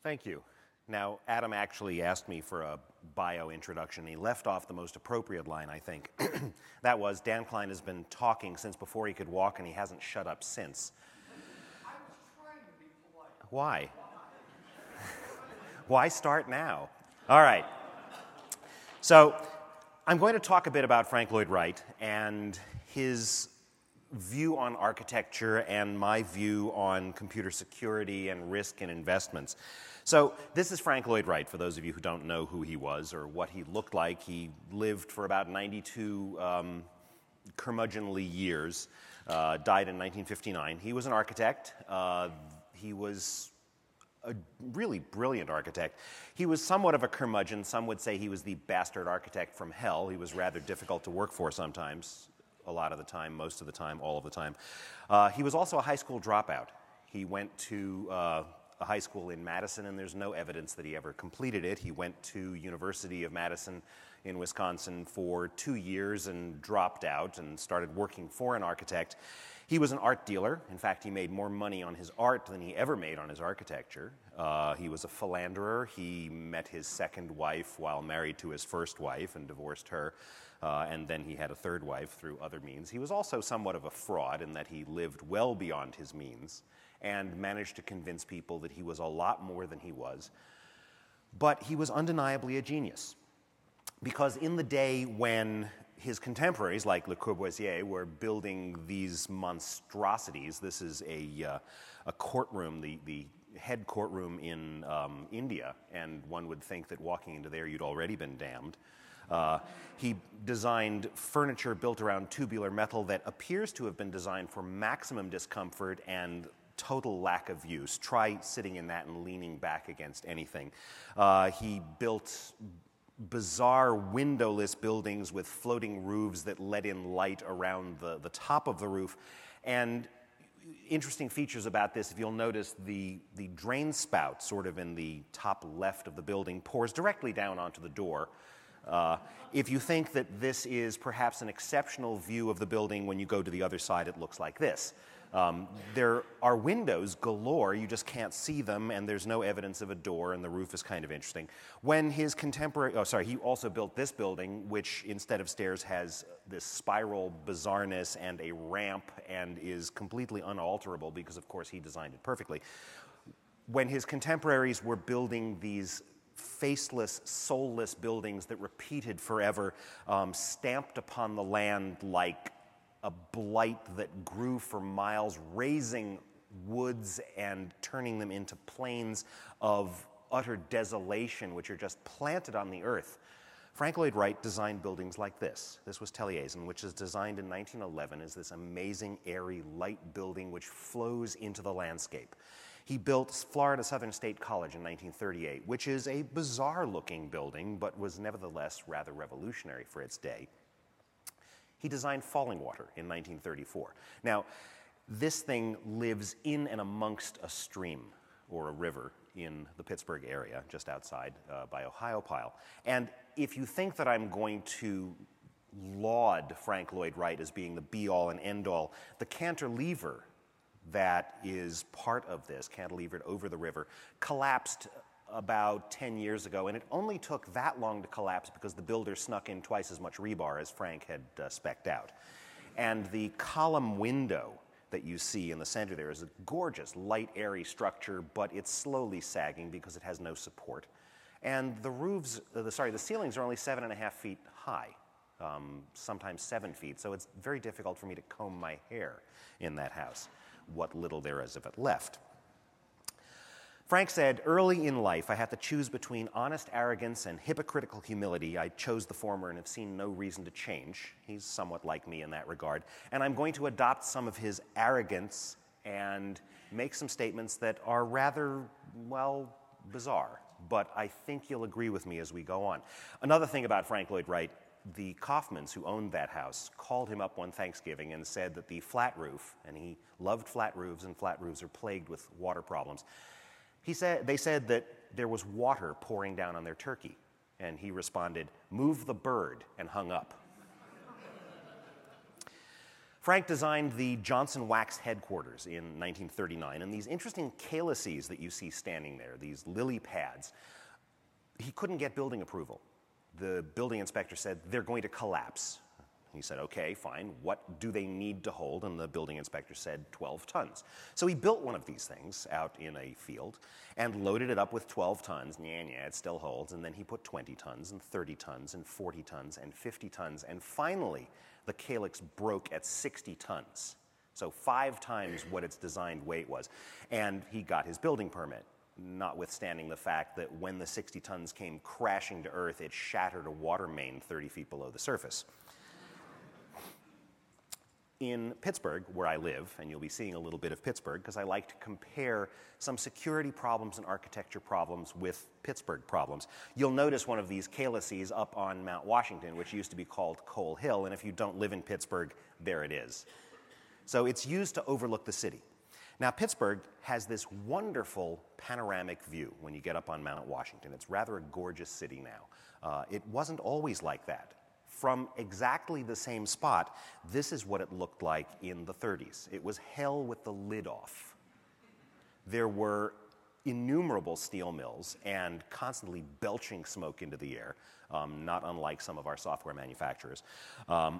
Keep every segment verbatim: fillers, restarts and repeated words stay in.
Thank you. Now, Adam actually asked me for a bio introduction. He left off the most appropriate line, I think. That was, Dan Klein has been talking since before he could walk, and he hasn't shut up since. I was trying to be polite. Why? Why start now? All right. So, I'm going to talk a bit about Frank Lloyd Wright and his view on architecture and my view on computer security and risk and investments. So this is Frank Lloyd Wright, for those of you who don't know who he was or what he looked like. He lived for about ninety-two um, curmudgeonly years, uh, died in nineteen fifty-nine. He was an architect. Uh, he was a really brilliant architect. He was somewhat of a curmudgeon. Some would say he was the bastard architect from hell. He was rather difficult to work for sometimes, a lot of the time, most of the time, all of the time. Uh, he was also a high school dropout. He went to uh, a high school in Madison, and there's no evidence that he ever completed it. He went to University of Madison in Wisconsin for two years and dropped out and started working for an architect. He was an art dealer. In fact, he made more money on his art than he ever made on his architecture. Uh, he was a philanderer. He met his second wife while married to his first wife and divorced her. Uh, and then he had a third wife through other means. He was also somewhat of a fraud in that he lived well beyond his means and managed to convince people that he was a lot more than he was. But he was undeniably a genius, because in the day when his contemporaries, like Le Corbusier, were building these monstrosities, this is a, uh, a courtroom, the, the head courtroom in um, India, and one would think that walking into there you'd already been damned. Uh, he designed furniture built around tubular metal that appears to have been designed for maximum discomfort and total lack of use. Try sitting in that and leaning back against anything. Uh, he built bizarre windowless buildings with floating roofs that let in light around the, the top of the roof. And interesting features about this, if you'll notice, the, the drain spout sort of in the top left of the building pours directly down onto the door. Uh, if you think that this is perhaps an exceptional view of the building, when you go to the other side, it looks like this. Um, there are windows galore, you just can't see them, and there's no evidence of a door, and the roof is kind of interesting. When his contemporary, oh sorry, he also built this building, which instead of stairs has this spiral bizarreness and a ramp and is completely unalterable because, of course, he designed it perfectly. When his contemporaries were building these faceless, soulless buildings that repeated forever, um, stamped upon the land like a blight that grew for miles, raising woods and turning them into plains of utter desolation, which are just planted on the earth. Frank Lloyd Wright designed buildings like this. This was Taliesin, which is designed in nineteen eleven as this amazing, airy, light building which flows into the landscape. He built Florida Southern State College in nineteen thirty-eight, which is a bizarre-looking building, but was nevertheless rather revolutionary for its day. He designed Fallingwater in nineteen thirty-four. Now, this thing lives in and amongst a stream or a river in the Pittsburgh area, just outside uh, by Ohiopyle. And if you think that I'm going to laud Frank Lloyd Wright as being the be-all and end-all, the cantilever that is part of this, cantilevered over the river, collapsed about ten years ago, and it only took that long to collapse because the builder snuck in twice as much rebar as Frank had uh, spec'd out. And the column window that you see in the center there is a gorgeous, light, airy structure, but it's slowly sagging because it has no support. And the roofs, uh, the, sorry, the ceilings are only seven and a half feet high, um, sometimes seven feet, so it's very difficult for me to comb my hair in that house, what little there is of it left. Frank said, early in life, I had to choose between honest arrogance and hypocritical humility. I chose the former and have seen no reason to change. He's somewhat like me in that regard. And I'm going to adopt some of his arrogance and make some statements that are rather, well, bizarre. But I think you'll agree with me as we go on. Another thing about Frank Lloyd Wright, the Kaufmans, who owned that house, called him up one Thanksgiving and said that the flat roof, and he loved flat roofs, and flat roofs are plagued with water problems. He said, they said that there was water pouring down on their turkey, and he responded, "Move the bird," and hung up. Frank designed the Johnson Wax headquarters in nineteen thirty-nine, and these interesting calyces that you see standing there, these lily pads, he couldn't get building approval. The building inspector said, they're going to collapse. He said, okay, fine, what do they need to hold? And the building inspector said, twelve tons. So he built one of these things out in a field and loaded it up with twelve tons. Yeah, yeah, it still holds. And then he put twenty tons and thirty tons and forty tons and fifty tons. And finally, the calyx broke at sixty tons. So five times what its designed weight was. And he got his building permit, notwithstanding the fact that when the sixty tons came crashing to earth, it shattered a water main thirty feet below the surface. In Pittsburgh, where I live, and you'll be seeing a little bit of Pittsburgh, because I like to compare some security problems and architecture problems with Pittsburgh problems. You'll notice one of these calyces up on Mount Washington, which used to be called Cole Hill, and if you don't live in Pittsburgh, there it is. So it's used to overlook the city. Now, Pittsburgh has this wonderful panoramic view when you get up on Mount Washington. It's rather a gorgeous city now. Uh, it wasn't always like that. From exactly the same spot, this is what it looked like in the thirties. It was hell with the lid off. There were innumerable steel mills and constantly belching smoke into the air, um, not unlike some of our software manufacturers. Um,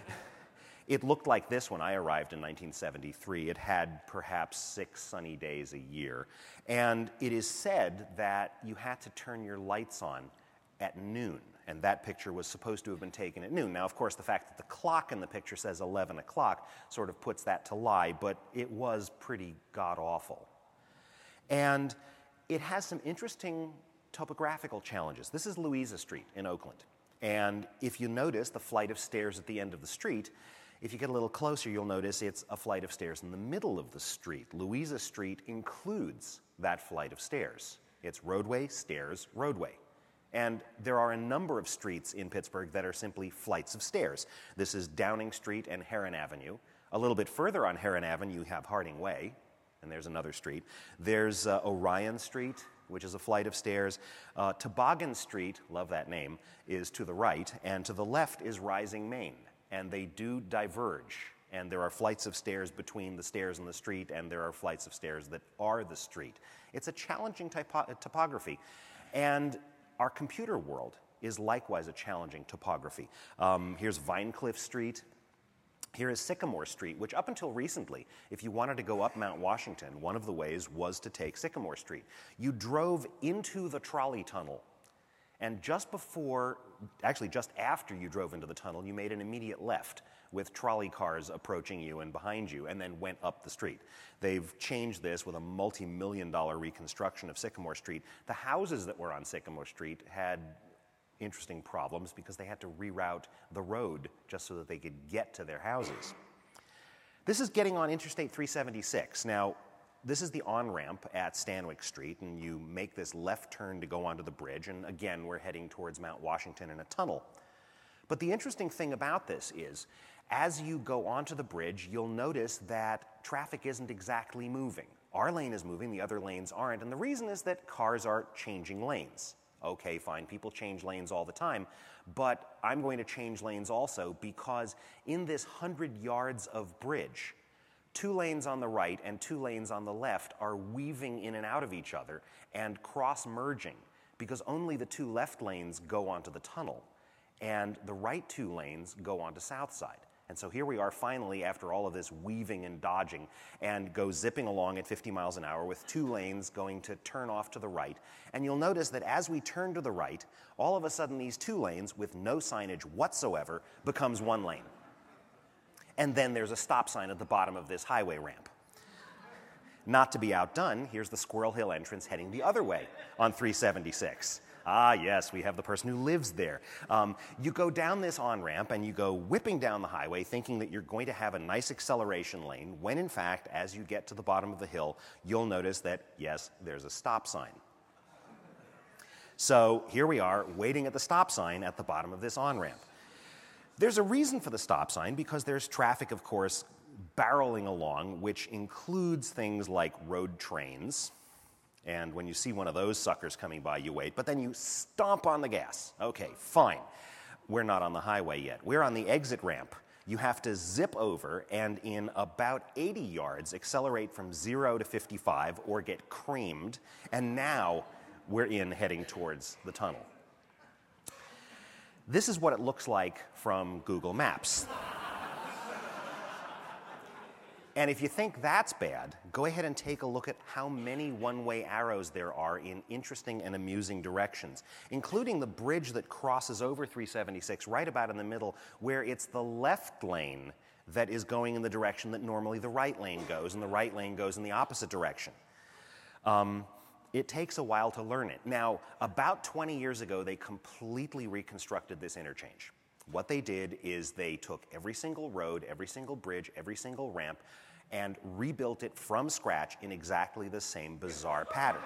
it looked like this when I arrived in nineteen seventy-three. It had perhaps six sunny days a year. And it is said that you had to turn your lights on at noon. And that picture was supposed to have been taken at noon. Now, of course, the fact that the clock in the picture says eleven o'clock sort of puts that to lie, but it was pretty god-awful. And it has some interesting topographical challenges. This is Louisa Street in Oakland. And if you notice the flight of stairs at the end of the street, if you get a little closer, you'll notice it's a flight of stairs in the middle of the street. Louisa Street includes that flight of stairs. It's roadway, stairs, roadway. And there are a number of streets in Pittsburgh that are simply flights of stairs. This is Downing Street and Heron Avenue. A little bit further on Heron Avenue, you have Harding Way, and there's another street. There's uh, Orion Street, which is a flight of stairs. Uh, Toboggan Street, love that name, is to the right, and to the left is Rising Main. And they do diverge, and there are flights of stairs between the stairs and the street, and there are flights of stairs that are the street. It's a challenging typo- topography. And our computer world is likewise a challenging topography. Um, here's Vinecliff Street. Here is Sycamore Street, which up until recently, if you wanted to go up Mount Washington, one of the ways was to take Sycamore Street. You drove into the trolley tunnel, and just before, actually just after you drove into the tunnel, you made an immediate left with trolley cars approaching you and behind you, and then went up the street. They've changed this with a multi-million dollar reconstruction of Sycamore Street. The houses that were on Sycamore Street had interesting problems because they had to reroute the road just so that they could get to their houses. This is getting on Interstate three seventy-six. Now, this is the on-ramp at Stanwyck Street, and you make this left turn to go onto the bridge, and again, we're heading towards Mount Washington in a tunnel. But the interesting thing about this is, as you go onto the bridge, you'll notice that traffic isn't exactly moving. Our lane is moving, the other lanes aren't, and the reason is that cars are changing lanes. Okay, fine, people change lanes all the time, but I'm going to change lanes also because in this hundred yards of bridge, two lanes on the right and two lanes on the left are weaving in and out of each other and cross-merging because only the two left lanes go onto the tunnel and the right two lanes go onto South Side. And so here we are finally after all of this weaving and dodging and go zipping along at fifty miles an hour with two lanes going to turn off to the right. And you'll notice that as we turn to the right, all of a sudden these two lanes with no signage whatsoever becomes one lane. And then there's a stop sign at the bottom of this highway ramp. Not to be outdone, here's the Squirrel Hill entrance heading the other way on three seventy-six. Ah, yes, we have the person who lives there. Um, you go down this on-ramp and you go whipping down the highway thinking that you're going to have a nice acceleration lane, when in fact, as you get to the bottom of the hill, you'll notice that, yes, there's a stop sign. So here we are waiting at the stop sign at the bottom of this on-ramp. There's a reason for the stop sign because there's traffic, of course, barreling along, which includes things like road trains. And when you see one of those suckers coming by, you wait, but then you stomp on the gas. Okay, fine. We're not on the highway yet. We're on the exit ramp You have to zip over and in about eighty yards accelerate from zero to fifty-five or get creamed, and now we're in heading towards the tunnel. This is what it looks like from Google Maps. And if you think that's bad, go ahead and take a look at how many one-way arrows there are in interesting and amusing directions, including the bridge that crosses over three seventy-six right about in the middle, where it's the left lane that is going in the direction that normally the right lane goes, and the right lane goes in the opposite direction. Um, it takes a while to learn it. Now, about twenty years ago, they completely reconstructed this interchange. What they did is they took every single road, every single bridge, every single ramp, and rebuilt it from scratch in exactly the same bizarre pattern.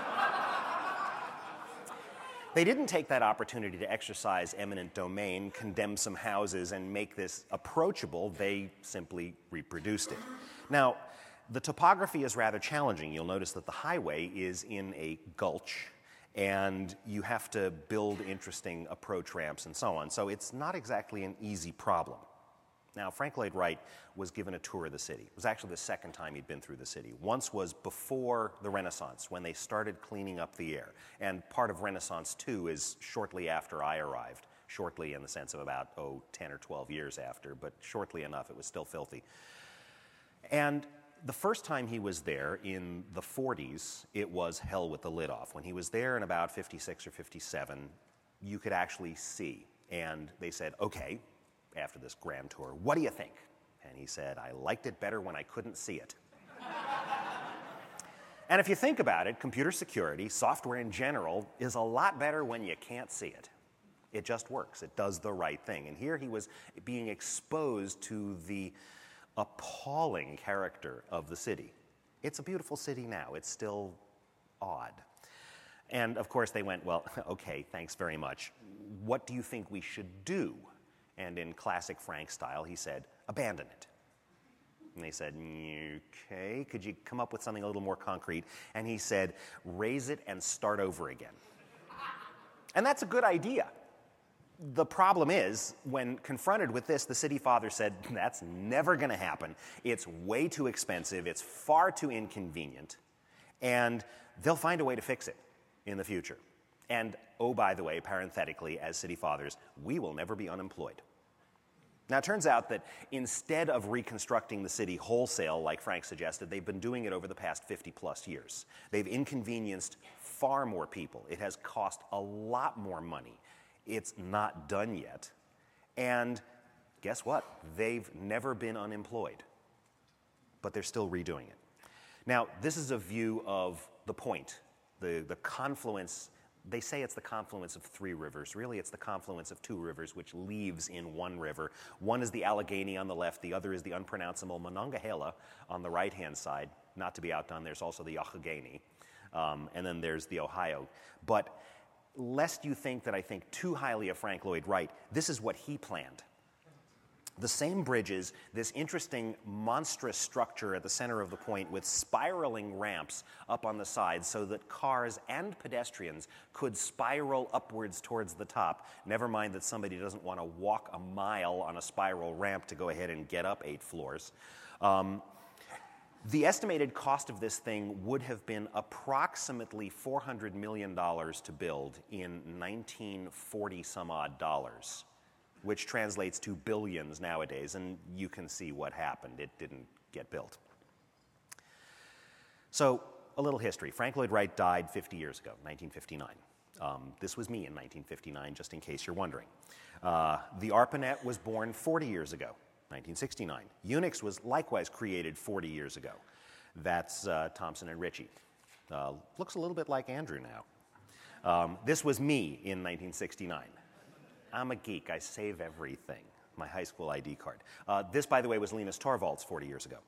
They didn't take that opportunity to exercise eminent domain, condemn some houses, and make this approachable. They simply reproduced it. Now, the topography is rather challenging. You'll notice that the highway is in a gulch, and you have to build interesting approach ramps and so on. So it's not exactly an easy problem. Now, Frank Lloyd Wright was given a tour of the city. It was actually the second time he'd been through the city. Once was before the Renaissance, when they started cleaning up the air. And part of Renaissance two is shortly after I arrived. Shortly in the sense of about, oh, ten or twelve years after, but shortly enough, it was still filthy. And the first time he was there in the forties, it was hell with the lid off. When he was there in about fifty-six or fifty-seven, you could actually see. And they said, okay, after this grand tour, what do you think? And he said, I liked it better when I couldn't see it. And if you think about it, computer security, software in general, is a lot better when you can't see it. It just works. It does the right thing. And here he was being exposed to the appalling character of the city. It's a beautiful city now. It's still odd. And of course they went, well, okay, thanks very much. What do you think we should do? And in classic Frank style, he said, abandon it. And they said, okay, could you come up with something a little more concrete? And he said, raise it and start over again. And that's a good idea. The problem is, when confronted with this, the city father said, that's never going to happen. It's way too expensive. It's far too inconvenient. And they'll find a way to fix it in the future. And, oh, by the way, parenthetically, as city fathers, we will never be unemployed. Now, it turns out that instead of reconstructing the city wholesale, like Frank suggested, they've been doing it over the past fifty plus years. They've inconvenienced far more people. It has cost a lot more money. It's not done yet. And guess what? They've never been unemployed. But they're still redoing it. Now, this is a view of the point, the, the confluence. They say it's the confluence of three rivers. Really, it's the confluence of two rivers, which leaves in one river. One is the Allegheny on the left. The other is the unpronounceable Monongahela on the right-hand side. Not to be outdone, there's also the Youghiogheny. Um, and then there's the Ohio. But lest you think that I think too highly of Frank Lloyd Wright, this is what he planned. The same bridges, this interesting monstrous structure at the center of the point with spiraling ramps up on the sides so that cars and pedestrians could spiral upwards towards the top. Never mind that somebody doesn't want to walk a mile on a spiral ramp to go ahead and get up eight floors. Um, the estimated cost of this thing would have been approximately four hundred million dollars to build in nineteen forty some odd dollars, which translates to billions nowadays, and you can see what happened. It didn't get built. So, a little history. Frank Lloyd Wright died fifty years ago, nineteen fifty-nine. Um, this was me in nineteen fifty-nine, just in case you're wondering. Uh, the ARPANET was born forty years ago, nineteen sixty-nine. Unix was likewise created forty years ago. That's uh, Thompson and Ritchie. Uh, looks a little bit like Andrew now. Um, this was me in nineteen sixty-nine. I'm a geek. I save everything. My high school I D card. Uh, this, by the way, was Linus Torvalds forty years ago.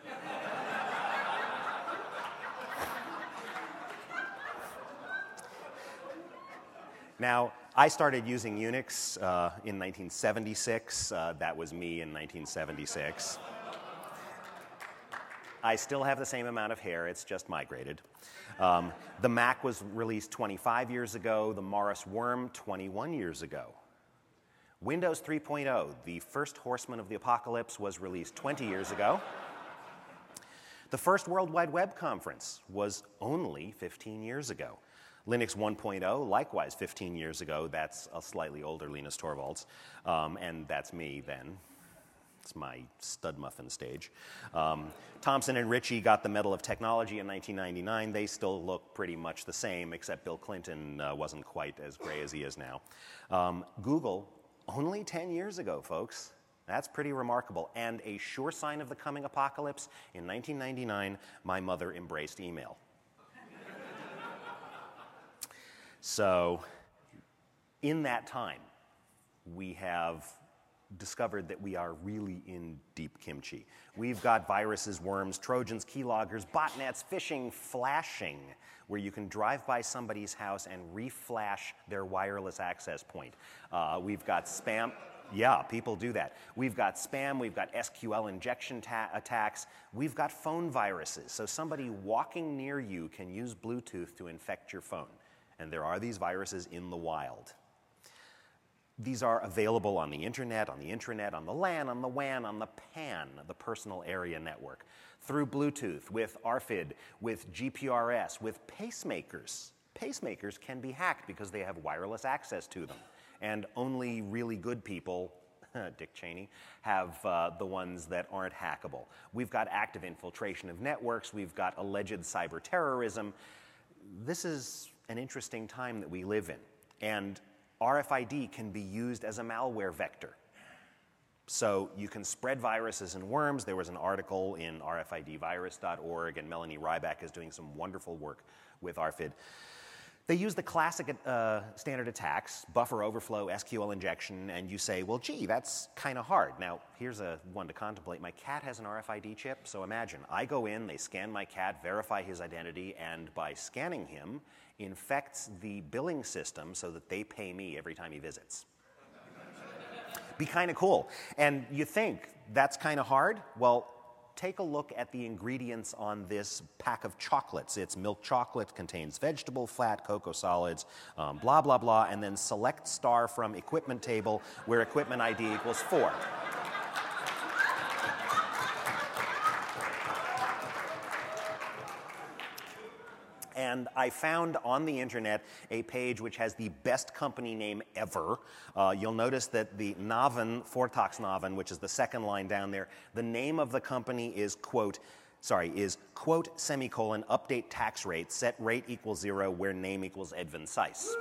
Now, I started using Unix uh, in nineteen seventy-six. Uh, that was me in nineteen seventy-six. I still have the same amount of hair. It's just migrated. Um, the Mac was released twenty-five years ago. The Morris Worm, twenty-one years ago. Windows three point oh, the first horseman of the apocalypse, was released twenty years ago. The first World Wide Web conference was only fifteen years ago. Linux one point oh, likewise fifteen years ago. That's a slightly older Linus Torvalds, um, and that's me then. It's my stud muffin stage. Um, Thomson and Ritchie got the Medal of Technology in nineteen ninety-nine. They still look pretty much the same, except Bill Clinton uh, wasn't quite as gray as he is now. Um, Google, only ten years ago, folks. That's pretty remarkable. And a sure sign of the coming apocalypse, in nineteen ninety-nine, my mother embraced email. So, in that time, we have discovered that we are really in deep kimchi. We've got viruses, worms, Trojans, keyloggers, botnets, phishing, flashing, where you can drive by somebody's house and reflash their wireless access point. Uh, we've got spam. Yeah, people do that. We've got spam, we've got S Q L injection ta- attacks, we've got phone viruses. So somebody walking near you can use Bluetooth to infect your phone. And there are these viruses in the wild. These are available on the internet, on the intranet, on the LAN, on the WAN, on the PAN, the personal area network, through Bluetooth, with A R F I D, with G P R S, with pacemakers. Pacemakers can be hacked because they have wireless access to them. And only really good people, Dick Cheney, have uh, the ones that aren't hackable. We've got active infiltration of networks. We've got alleged cyber terrorism. This is an interesting time that we live in. And R F I D can be used as a malware vector. So you can spread viruses and worms. There was an article in R F I D virus dot org, and Melanie Ryback is doing some wonderful work with A R F I D. They use the classic uh, standard attacks, buffer overflow, S Q L injection, and you say, well, gee, that's kind of hard. Now, here's a one to contemplate. My cat has an R F I D chip, so imagine. I go in, they scan my cat, verify his identity, and by scanning him, infects the billing system so that they pay me every time he visits. Be kind of cool. And you think, that's kind of hard? Well, take a look at the ingredients on this pack of chocolates. It's milk chocolate, contains vegetable fat, cocoa solids, um, blah, blah, blah, and then select star from equipment table where equipment I D equals four. And I found on the internet a page which has the best company name ever. Uh, you'll notice that the Naven, Vortagsnaven, which is the second line down there, the name of the company is, quote, sorry, is, quote, semicolon, update tax rate, set rate equals zero, where name equals Edvin Seiss.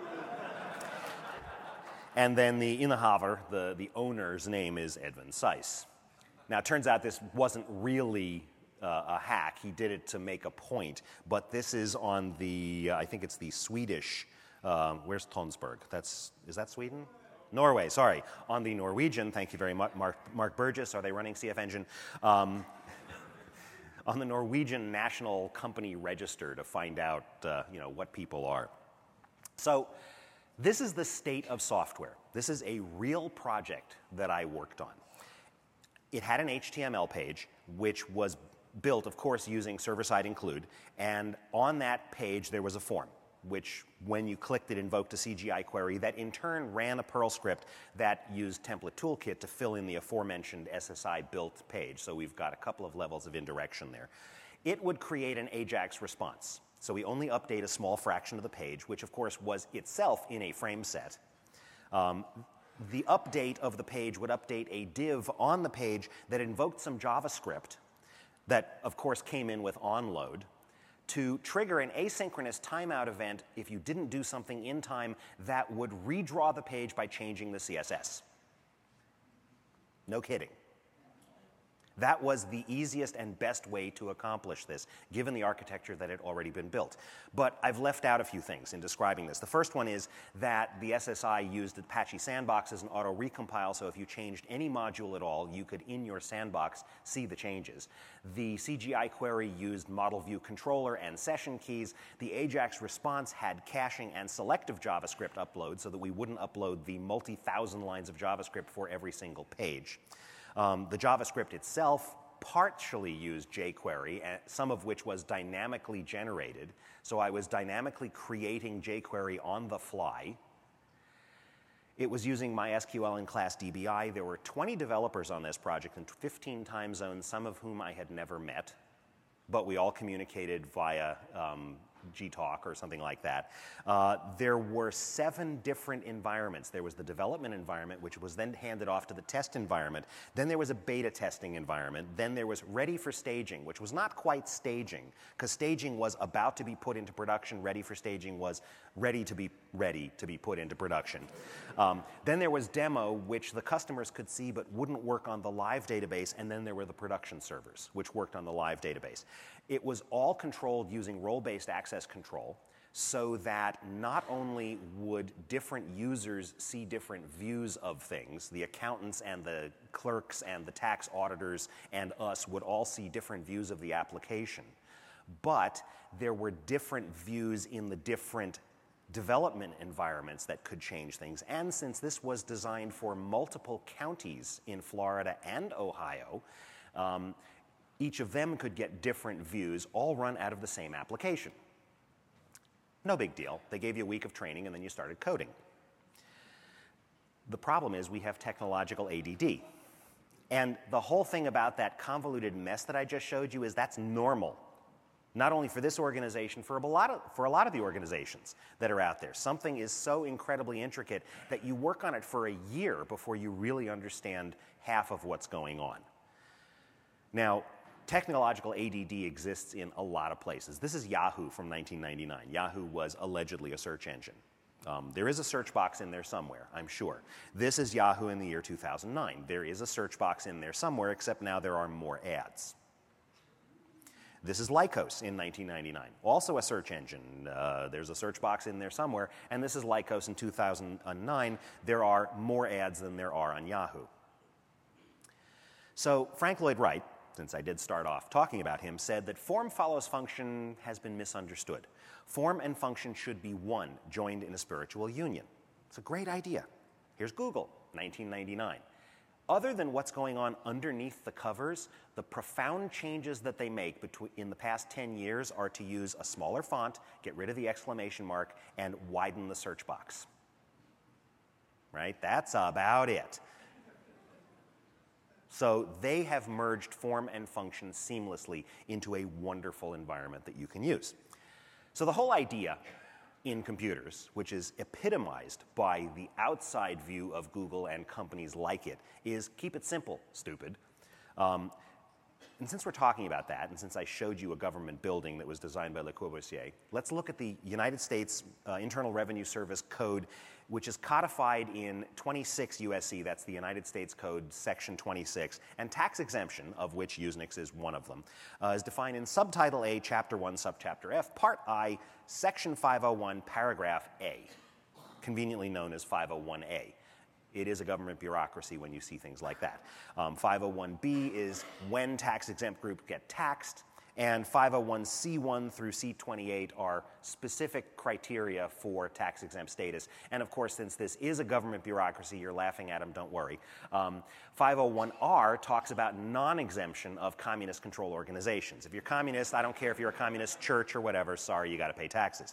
And then the Inhaver, the, the owner's name is Edvin Seiss. Now, it turns out this wasn't really Uh, a hack. He did it to make a point. But this is on the, uh, I think it's the Swedish, uh, where's Tonsberg? That's, is that Sweden? Norway, sorry. On the Norwegian, thank you very much, Mark, Mark Burgess, are they running C F Engine? Um, on the Norwegian National Company Register to find out, uh, you know, what people are. So this is the state of software. This is a real project that I worked on. It had an H T M L page, which was built, of course, using server-side include, and on that page there was a form, which when you clicked it invoked a C G I query that in turn ran a Perl script that used Template Toolkit to fill in the aforementioned S S I built page. So we've got a couple of levels of indirection there. It would create an AJAX response. So we only update a small fraction of the page, which of course was itself in a frame set. Um, the update of the page would update a div on the page that invoked some JavaScript that, of course, came in with onload to trigger an asynchronous timeout event if you didn't do something in time that would redraw the page by changing the C S S. No kidding. That was the easiest and best way to accomplish this, given the architecture that had already been built. But I've left out a few things in describing this. The first one is that the S S I used Apache Sandbox as an auto-recompile, so if you changed any module at all, you could, in your sandbox, see the changes. The C G I query used model view controller and session keys. The AJAX response had caching and selective JavaScript upload so that we wouldn't upload the multi-thousand lines of JavaScript for every single page. Um, the JavaScript itself partially used jQuery, some of which was dynamically generated. So I was dynamically creating jQuery on the fly. It was using MySQL in Class D B I. There were twenty developers on this project in fifteen time zones, some of whom I had never met, but we all communicated via um, G Talk or something like that. Uh, there were seven different environments. There was the development environment, which was then handed off to the test environment. Then there was a beta testing environment. Then there was ready for staging, which was not quite staging, because staging was about to be put into production. Ready for staging was ready to be ready to be put into production. Um, then there was demo, which the customers could see but wouldn't work on the live database. And then there were the production servers, which worked on the live database. It was all controlled using role-based access control, so that not only would different users see different views of things, the accountants and the clerks and the tax auditors and us would all see different views of the application, but there were different views in the different development environments that could change things. And since this was designed for multiple counties in Florida and Ohio, um, each of them could get different views, all run out of the same application. No big deal. They gave you a week of training and then you started coding. The problem is we have technological A D D. And the whole thing about that convoluted mess that I just showed you is that's normal. Not only for this organization, for a lot of, for a lot of the organizations that are out there. Something is so incredibly intricate that you work on it for a year before you really understand half of what's going on. Now, technological A D D exists in a lot of places. This is Yahoo from nineteen ninety-nine. Yahoo was allegedly a search engine. Um, there is a search box in there somewhere, I'm sure. This is Yahoo in the year two thousand nine. There is a search box in there somewhere, except now there are more ads. This is Lycos in nineteen ninety-nine, also a search engine. Uh, there's a search box in there somewhere, and this is Lycos in two thousand nine. There are more ads than there are on Yahoo. So Frank Lloyd Wright, since I did start off talking about him, said that form follows function has been misunderstood. Form and function should be one, joined in a spiritual union. It's a great idea. Here's Google, nineteen ninety-nine. Other than what's going on underneath the covers, the profound changes that they make between, in the past ten years are to use a smaller font, get rid of the exclamation mark, and widen the search box. Right? That's about it. So they have merged form and function seamlessly into a wonderful environment that you can use. So the whole idea in computers, which is epitomized by the outside view of Google and companies like it, is keep it simple, stupid. Um, and since we're talking about that, and since I showed you a government building that was designed by Le Corbusier, let's look at the United States uh, Internal Revenue Service code, which is codified in twenty-six U S C, that's the United States Code, section twenty-six, and tax exemption, of which Usenix is one of them, uh, is defined in subtitle A, chapter one, subchapter F, part I, section five oh one, paragraph A, conveniently known as five oh one A. It is a government bureaucracy when you see things like that. Um, five oh one B is when tax-exempt groups get taxed, and five oh one C one through C twenty-eight are specific criteria for tax-exempt status. And of course, since this is a government bureaucracy, you're laughing at them, don't worry. Um, five oh one R talks about non-exemption of communist control organizations. If you're communist, I don't care if you're a communist church or whatever, sorry, you got to pay taxes.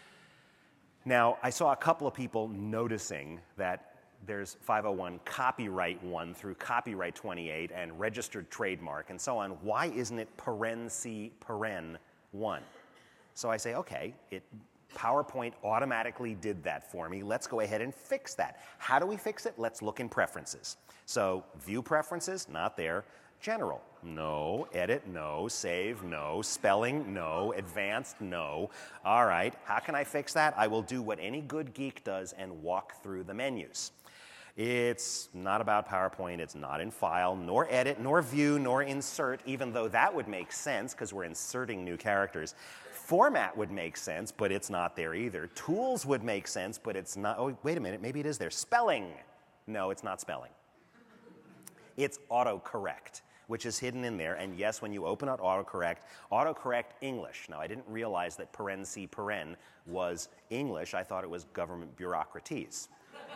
Now, I saw a couple of people noticing that there's five oh one copyright one through copyright twenty-eight and registered trademark and so on. Why isn't it paren C paren one? So I say, okay, it, PowerPoint automatically did that for me. Let's go ahead and fix that. How do we fix it? Let's look in preferences. So view preferences, not there. General, no. Edit, no. Save, no. Spelling, no. Advanced, no. All right, how can I fix that? I will do what any good geek does and walk through the menus. It's not about PowerPoint. It's not in File, nor Edit, nor View, nor Insert, even though that would make sense because we're inserting new characters. Format would make sense, but it's not there either. Tools would make sense, but it's not. Oh, wait a minute. Maybe it is there. Spelling. No, it's not spelling. It's autocorrect, which is hidden in there. And yes, when you open up autocorrect, autocorrect English. Now, I didn't realize that paren C paren was English. I thought it was government bureaucraties.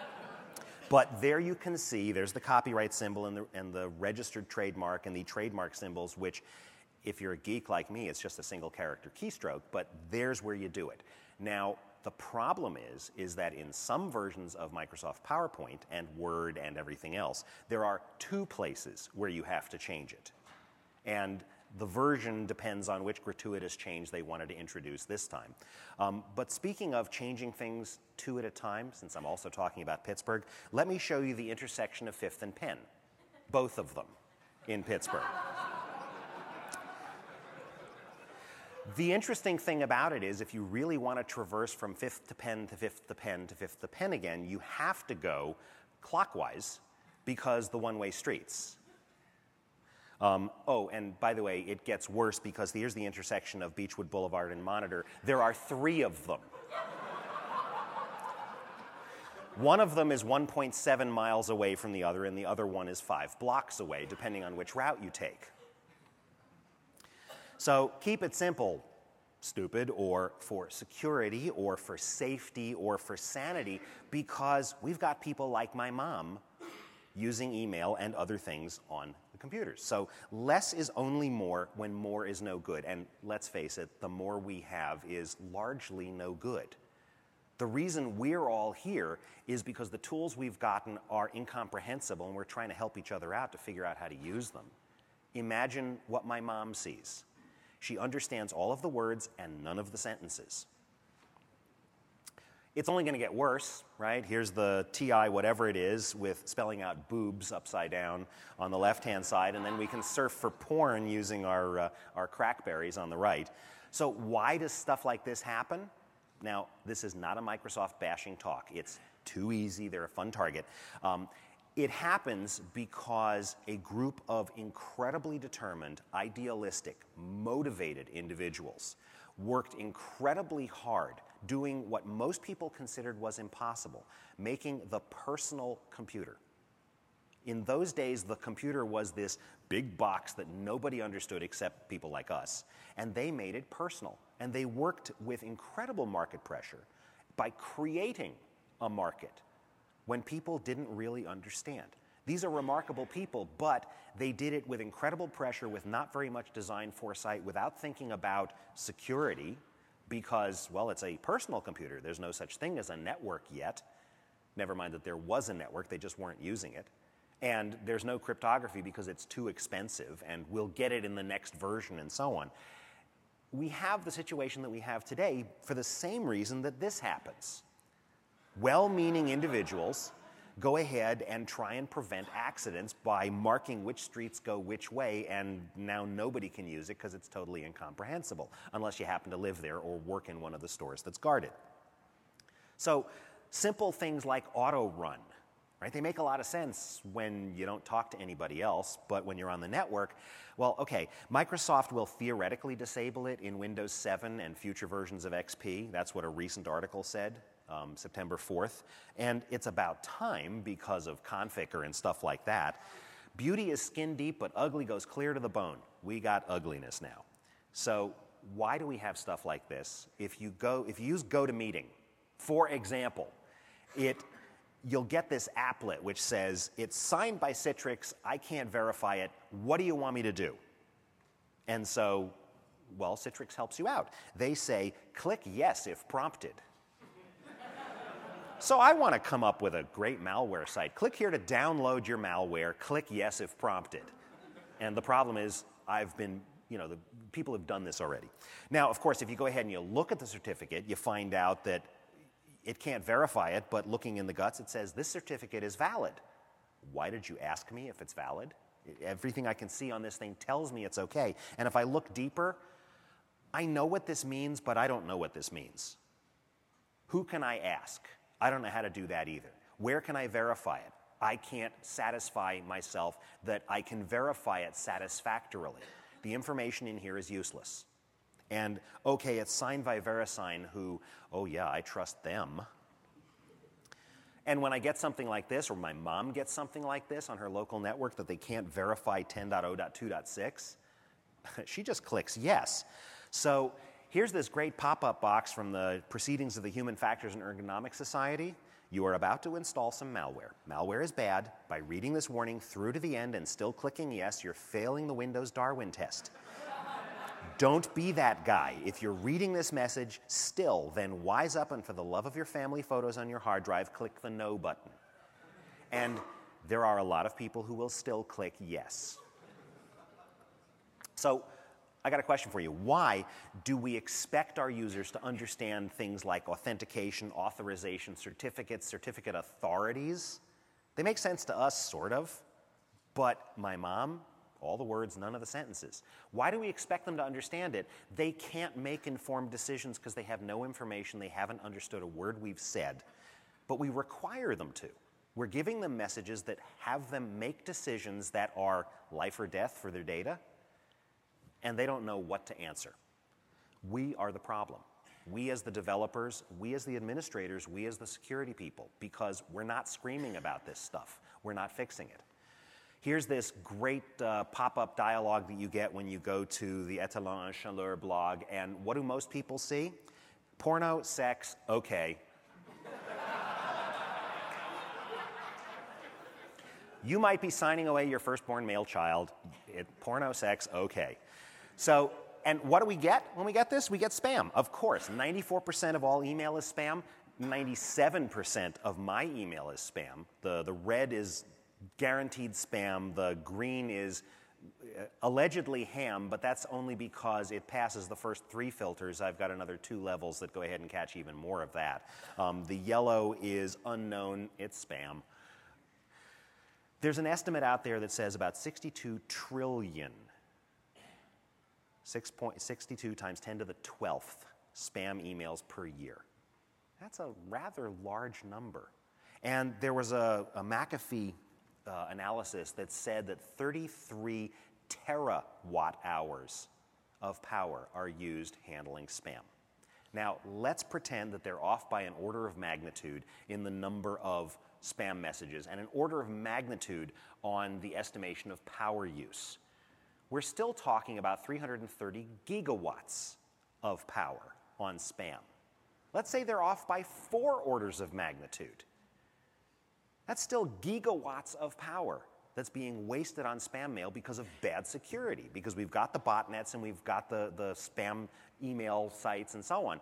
But there you can see there's the copyright symbol and the, and the registered trademark and the trademark symbols, which, if you're a geek like me, it's just a single character keystroke, but there's where you do it. Now, The problem is, is that in some versions of Microsoft PowerPoint and Word and everything else, there are two places where you have to change it. And the version depends on which gratuitous change they wanted to introduce this time. Um, but speaking of changing things two at a time, since I'm also talking about Pittsburgh, let me show you the intersection of Fifth and Penn, both of them in Pittsburgh. The interesting thing about it is if you really want to traverse from Fifth to Penn to Fifth to Penn to Fifth to Penn again, you have to go clockwise because the one-way streets. Um, oh, and by the way, it gets worse because here's the intersection of Beechwood Boulevard and Monitor. There are three of them. One of them is one point seven miles away from the other, and the other one is five blocks away, depending on which route you take. So keep it simple, stupid, or for security, or for safety, or for sanity, because we've got people like my mom using email and other things on the computers. So less is only more when more is no good. And let's face it, the more we have is largely no good. The reason we're all here is because the tools we've gotten are incomprehensible and we're trying to help each other out to figure out how to use them. Imagine what my mom sees. She understands all of the words and none of the sentences. It's only going to get worse, right? Here's the T I whatever it is with spelling out boobs upside down on the left-hand side, and then we can surf for porn using our, uh, our crackberries on the right. So why does stuff like this happen? Now, this is not a Microsoft bashing talk. It's too easy. They're a fun target. Um, it happens because a group of incredibly determined, idealistic, motivated individuals worked incredibly hard doing what most people considered was impossible, making the personal computer. In those days, the computer was this big box that nobody understood except people like us, and they made it personal. And they worked with incredible market pressure by creating a market when people didn't really understand. These are remarkable people, but they did it with incredible pressure, with not very much design foresight, without thinking about security, because, well, it's a personal computer. There's no such thing as a network yet. Never mind that there was a network, they just weren't using it. And there's no cryptography because it's too expensive, and we'll get it in the next version and so on. We have the situation that we have today for the same reason that this happens. Well-meaning individuals go ahead and try and prevent accidents by marking which streets go which way, and now nobody can use it because it's totally incomprehensible, unless you happen to live there or work in one of the stores that's guarded. So simple things like auto run, right? They make a lot of sense when you don't talk to anybody else, but when you're on the network, well, okay, Microsoft will theoretically disable it in Windows seven and future versions of X P. That's what a recent article said. Um, September fourth, and it's about time because of Conficker and stuff like that. Beauty is skin deep, but ugly goes clear to the bone. We got ugliness now. So why do we have stuff like this? If you go, if you use GoToMeeting, for example, it you'll get this applet which says it's signed by Citrix. I can't verify it. What do you want me to do? And so, well, Citrix helps you out. They say click yes if prompted. So I want to come up with a great malware site. Click here to download your malware. Click yes if prompted. And the problem is I've been, you know, the people have done this already. Now, of course, if you go ahead and you look at the certificate, you find out that it can't verify it, but looking in the guts, it says this certificate is valid. Why did you ask me if it's valid? Everything I can see on this thing tells me it's okay. And if I look deeper, I know what this means, but I don't know what this means. Who can I ask? I don't know how to do that either. Where can I verify it? I can't satisfy myself that I can verify it satisfactorily. The information in here is useless. And, okay, it's signed by VeriSign, who, oh yeah, I trust them. And when I get something like this, or my mom gets something like this on her local network that they can't verify ten point oh point two point six, she just clicks yes. So here's this great pop-up box from the Proceedings of the Human Factors and Ergonomics Society. You are about to install some malware. Malware is bad. By reading this warning through to the end and still clicking yes, you're failing the Windows Darwin test. Don't be that guy. If you're reading this message still, then wise up and for the love of your family photos on your hard drive, click the no button. And there are a lot of people who will still click yes. So I got a question for you. Why do we expect our users to understand things like authentication, authorization, certificates, certificate authorities? They make sense to us, sort of, but my mom, all the words, none of the sentences. Why do we expect them to understand it? They can't make informed decisions because they have no information, they haven't understood a word we've said, but we require them to. We're giving them messages that have them make decisions that are life or death for their data, and they don't know what to answer. We are the problem. We as the developers, we as the administrators, we as the security people, because we're not screaming about this stuff. We're not fixing it. Here's this great uh, pop-up dialogue that you get when you go to the Etalon and Chaleur blog, and what do most people see? Porno, sex, okay. You might be signing away your firstborn male child. It, porno, sex, okay. So, and what do we get when we get this? We get spam, of course. ninety-four percent of all email is spam. ninety-seven percent of my email is spam. The, the red is guaranteed spam. The green is allegedly ham, but that's only because it passes the first three filters. I've got another two levels that go ahead and catch even more of that. Um, the yellow is unknown. It's spam. There's an estimate out there that says about sixty-two trillion, six point six two times ten to the twelfth spam emails per year. That's a rather large number. And there was a, a McAfee uh, analysis that said that thirty-three terawatt hours of power are used handling spam. Now, let's pretend that they're off by an order of magnitude in the number of spam messages and an order of magnitude on the estimation of power use. We're still talking about three hundred thirty gigawatts of power on spam. Let's say they're off by four orders of magnitude. That's still gigawatts of power that's being wasted on spam mail because of bad security, because we've got the botnets and we've got the, the spam email sites and so on.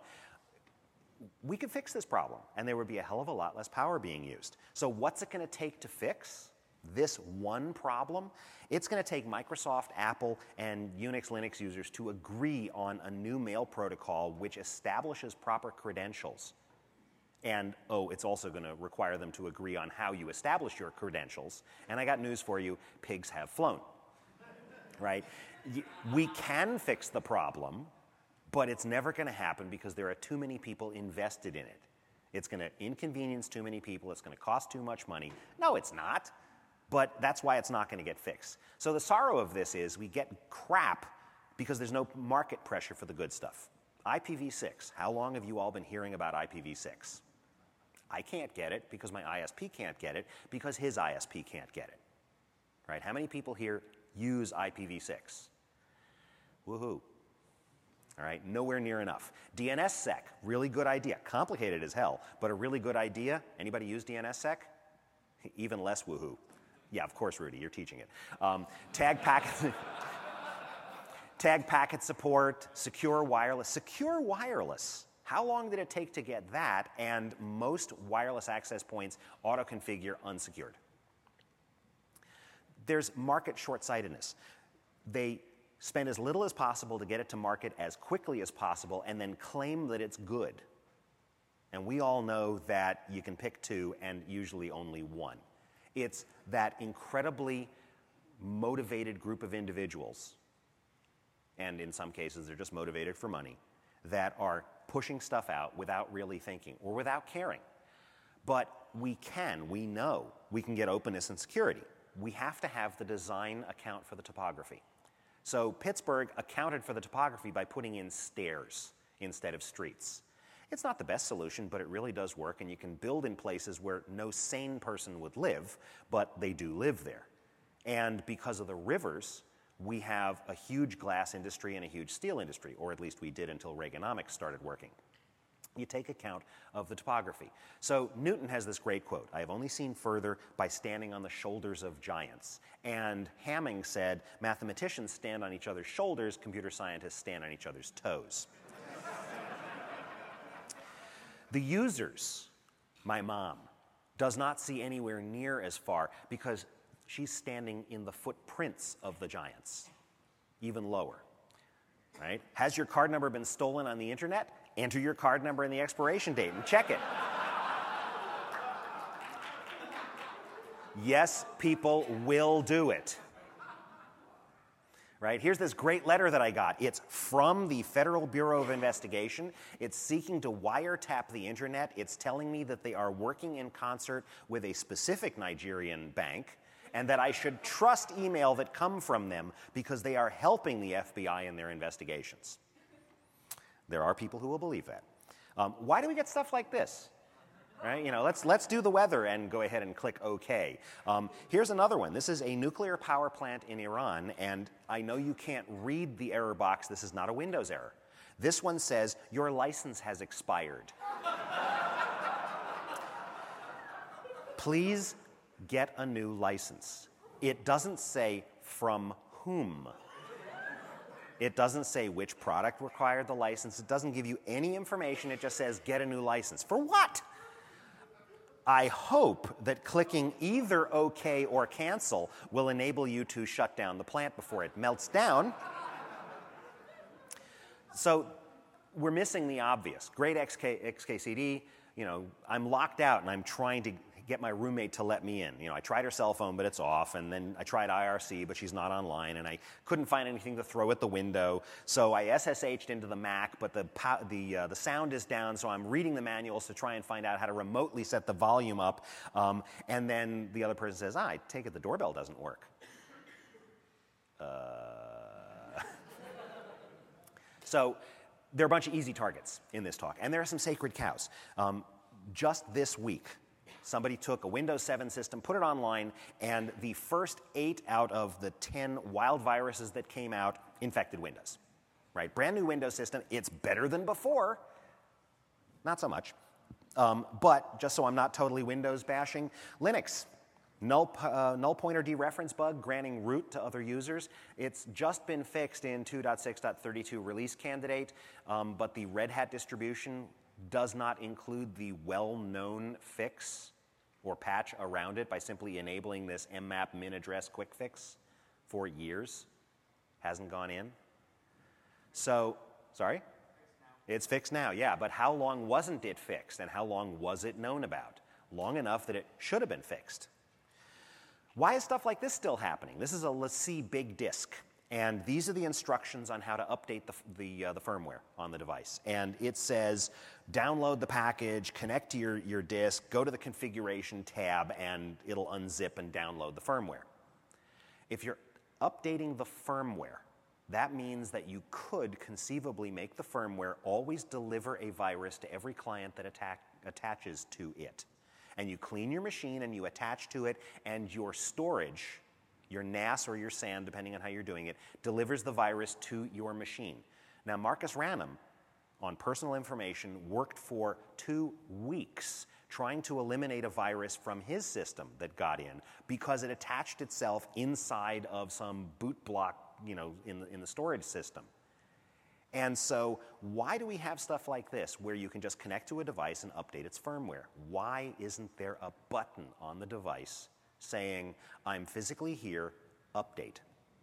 We could fix this problem, and there would be a hell of a lot less power being used. So what's it going to take to fix this one problem? It's going to take Microsoft, Apple, and Unix, Linux users to agree on a new mail protocol which establishes proper credentials. And, oh, it's also going to require them to agree on how you establish your credentials. And I got news for you, pigs have flown, right? We can fix the problem, but it's never going to happen because there are too many people invested in it. It's going to inconvenience too many people. It's going to cost too much money. No, it's not. But that's why it's not going to get fixed. So the sorrow of this is we get crap because there's no market pressure for the good stuff. I P v six. How long have you all been hearing about I P v six? I can't get it because my I S P can't get it because his I S P can't get it. Right? How many people here use I P v six? Woohoo. All right, nowhere near enough. D N S sec, really good idea. Complicated as hell, but a really good idea. Anybody use D N S sec? Even less woohoo. Yeah, of course, Rudy, you're teaching it. Um, tag packet, tag packet support, secure wireless. Secure wireless. How long did it take to get that? And most wireless access points auto-configure unsecured. There's market short-sightedness. They spend as little as possible to get it to market as quickly as possible and then claim that it's good. And we all know that you can pick two and usually only one. It's that incredibly motivated group of individuals, and in some cases they're just motivated for money, that are pushing stuff out without really thinking or without caring. But we can, we know, we can get openness and security. We have to have the design account for the topography. So Pittsburgh accounted for the topography by putting in stairs instead of streets. It's not the best solution, but it really does work, and you can build in places where no sane person would live, but they do live there. And because of the rivers, we have a huge glass industry and a huge steel industry, or at least we did until Reaganomics started working. you take account of the topography. So Newton has this great quote, "I have only seen further by standing on the shoulders of giants." And Hamming said, "Mathematicians stand on each other's shoulders, computer scientists stand on each other's toes." The users, my mom, does not see anywhere near as far because she's standing in the footprints of the giants, even lower. Right? Has your card number been stolen on the internet? Enter your card number and the expiration date and check it. Yes, people will do it. Right? Here's this great letter that I got. It's from the Federal Bureau of Investigation. It's seeking to wiretap the internet. It's telling me that they are working in concert with a specific Nigerian bank and that I should trust email that come from them because they are helping the F B I in their investigations. There are people who will believe that. Um, why do we get stuff like this? Right? You know, let's, let's do the weather and go ahead and click OK. Um, here's another one. This is a nuclear power plant in Iran, and I know you can't read the error box. This is not a Windows error. This one says, "Your license has expired." Please get a new license. It doesn't say from whom. It doesn't say which product required the license. It doesn't give you any information. It just says, get a new license. For what? I hope that clicking either OK or cancel will enable you to shut down the plant before it melts down. So we're missing the obvious. Great X K, X K C D, you know, I'm locked out and I'm trying to get my roommate to let me in. You know, I tried her cell phone, but it's off, and then I tried I R C, but she's not online, and I couldn't find anything to throw at the window, so I S S H'd into the Mac, but the, the, uh, the sound is down, so I'm reading the manuals to try and find out how to remotely set the volume up, um, and then the other person says, ah, I take it the doorbell doesn't work. Uh... So there are a bunch of easy targets in this talk, and there are some sacred cows. Um, just this week, somebody took a Windows seven system, put it online, and the first eight out of the ten wild viruses that came out infected Windows. Right? Brand new Windows system. It's better than before. Not so much. Um, but just so I'm not totally Windows bashing, Linux. Null, uh, null pointer dereference bug granting root to other users. It's just been fixed in two point six point thirty-two release candidate, um, but the Red Hat distribution does not include the well-known fix or patch around it by simply enabling this mmap min address quick fix for years. Hasn't gone in. So, sorry? It's fixed now, yeah, but how long wasn't it fixed and how long was it known about? Long enough that it should have been fixed. Why is stuff like this still happening? This is a LaCie big disk. And these are the instructions on how to update the, the, uh, the firmware on the device. And it says, download the package, connect to your, your disk, go to the configuration tab, and it'll unzip and download the firmware. If you're updating the firmware, that means that you could conceivably make the firmware always deliver a virus to every client that attack, attaches to it. And you clean your machine and you attach to it, and your storage, your N A S or your S A N, depending on how you're doing it, delivers the virus to your machine. Now, Marcus Ranum, on personal information, worked for two weeks trying to eliminate a virus from his system that got in because it attached itself inside of some boot block, you know, in the, in the storage system. And so why do we have stuff like this where you can just connect to a device and update its firmware? Why isn't there a button on the device saying, I'm physically here, update?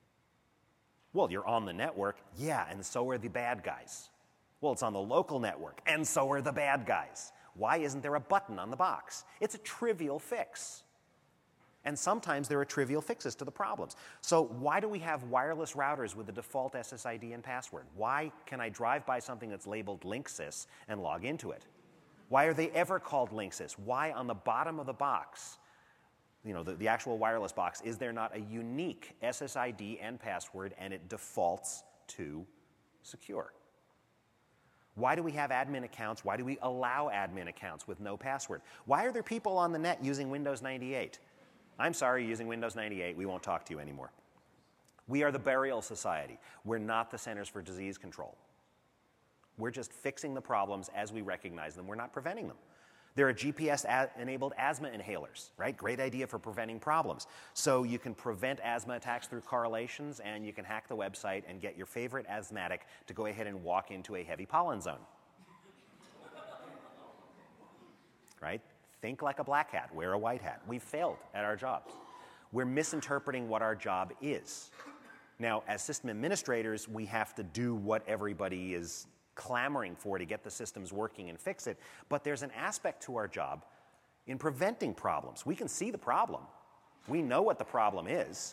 Well, you're on the network. Yeah, and so are the bad guys. Well, it's on the local network, and so are the bad guys. Why isn't there a button on the box? It's a trivial fix. And sometimes there are trivial fixes to the problems. So why do we have wireless routers with the default S S I D and password? Why can I drive by something that's labeled Linksys and log into it? Why are they ever called Linksys? Why on the bottom of the box, you know, the, the actual wireless box, is there not a unique S S I D and password and it defaults to secure? Why do we have admin accounts? Why do we allow admin accounts with no password? Why are there people on the net using Windows ninety-eight? I'm sorry, using Windows ninety-eight, we won't talk to you anymore. We are the Burial Society. We're not the Centers for Disease Control. We're just fixing the problems as we recognize them. We're not preventing them. There are G P S-enabled asthma inhalers, right? Great idea for preventing problems. So you can prevent asthma attacks through correlations, and you can hack the website and get your favorite asthmatic to go ahead and walk into a heavy pollen zone. Right? Think like a black hat, wear a white hat. We've failed at our jobs. We're misinterpreting what our job is. Now, as system administrators, we have to do what everybody is clamoring for to get the systems working and fix it, but there's an aspect to our job in preventing problems. We can see the problem. We know what the problem is.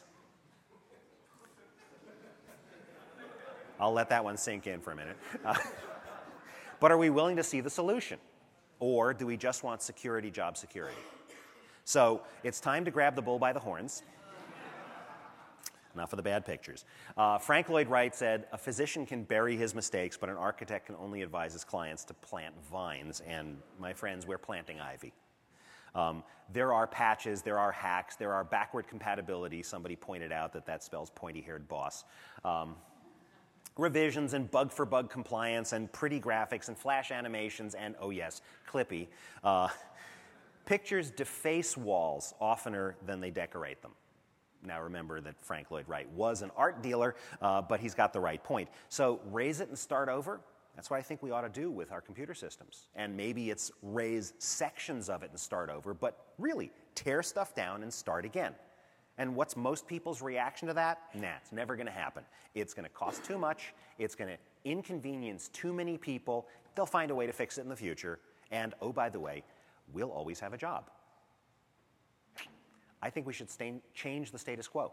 I'll let that one sink in for a minute. Uh, but are we willing to see the solution? Or do we just want security, job security? So it's time to grab the bull by the horns. Enough of the bad pictures. Uh, Frank Lloyd Wright said, a physician can bury his mistakes, but an architect can only advise his clients to plant vines. And my friends, we're planting ivy. Um, there are patches, there are hacks, there are backward compatibility. Somebody pointed out that that spells pointy-haired boss. Um, revisions and bug-for-bug compliance and pretty graphics and flash animations and, oh yes, Clippy. Uh, pictures deface walls oftener than they decorate them. Now remember that Frank Lloyd Wright was an art dealer, uh, but he's got the right point. So raise it and start over. That's what I think we ought to do with our computer systems. And maybe it's raise sections of it and start over, but really tear stuff down and start again. And what's most people's reaction to that? Nah, it's never going to happen. It's going to cost too much. It's going to inconvenience too many people. They'll find a way to fix it in the future. And oh, by the way, we'll always have a job. I think we should stay, change the status quo.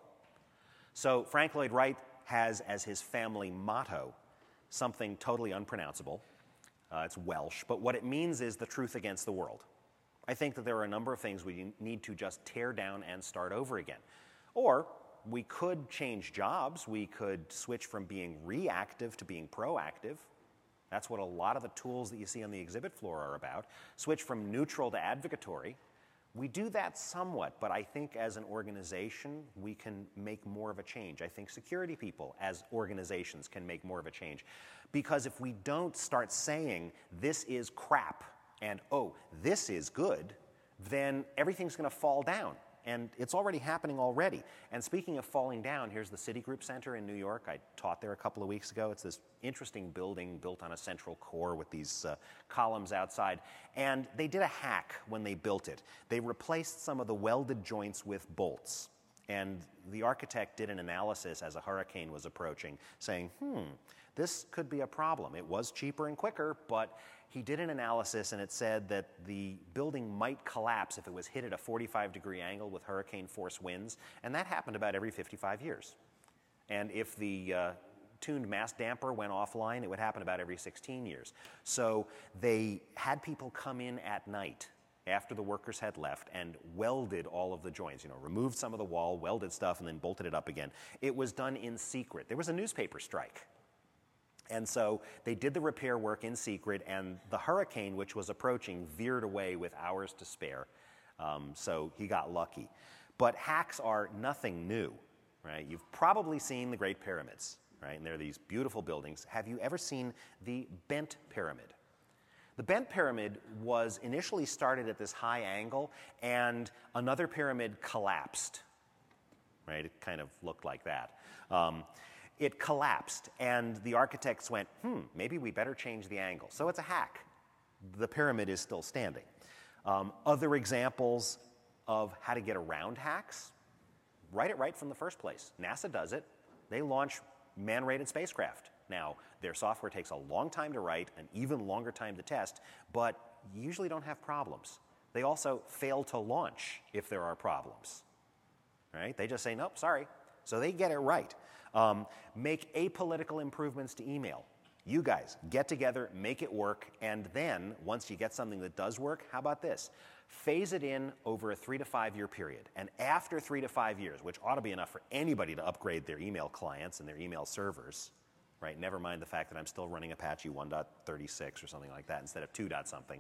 So Frank Lloyd Wright has as his family motto something totally unpronounceable. Uh, it's Welsh, but what it means is the truth against the world. I think that there are a number of things we need to just tear down and start over again. Or we could change jobs. We could switch from being reactive to being proactive. That's what a lot of the tools that you see on the exhibit floor are about. Switch from neutral to advocatory. We do that somewhat, but I think as an organization, we can make more of a change. I think security people as organizations can make more of a change. Because if we don't start saying, this is crap, and oh, this is good, then everything's going to fall down. And it's already happening already. And speaking of falling down, here's the Citigroup Center in New York. I taught there a couple of weeks ago. It's this interesting building built on a central core with these uh, columns outside. And they did a hack when they built it. They replaced some of the welded joints with bolts. And the architect did an analysis as a hurricane was approaching, saying, hmm, this could be a problem. It was cheaper and quicker, but he did an analysis and it said that the building might collapse if it was hit at a forty-five degree angle with hurricane force winds, and that happened about every fifty-five years. And if the uh, tuned mass damper went offline, it would happen about every sixteen years. So they had people come in at night after the workers had left and welded all of the joints, you know, removed some of the wall, welded stuff, and then bolted it up again. It was done in secret. There was a newspaper strike. And so they did the repair work in secret, and the hurricane, which was approaching, veered away with hours to spare. Um, so he got lucky. But hacks are nothing new, right? You've probably seen the Great Pyramids, right? And they're these beautiful buildings. Have you ever seen the Bent Pyramid? The Bent Pyramid was initially started at this high angle, and another pyramid collapsed, right? It kind of looked like that. Um, It collapsed, and the architects went, hmm, maybe we better change the angle. So it's a hack. The pyramid is still standing. Um, other examples of how to get around hacks, write it right from the first place. NASA does it. They launch man-rated spacecraft. Now, their software takes a long time to write, an even longer time to test, but you usually don't have problems. They also fail to launch if there are problems, right? They just say, nope, sorry. So they get it right. Um, make apolitical improvements to email. You guys get together, make it work, and then once you get something that does work, how about this? Phase it in over a three to five year period. And after three to five years, which ought to be enough for anybody to upgrade their email clients and their email servers, right? Never mind the fact that I'm still running Apache one point thirty-six or something like that instead of two dot something.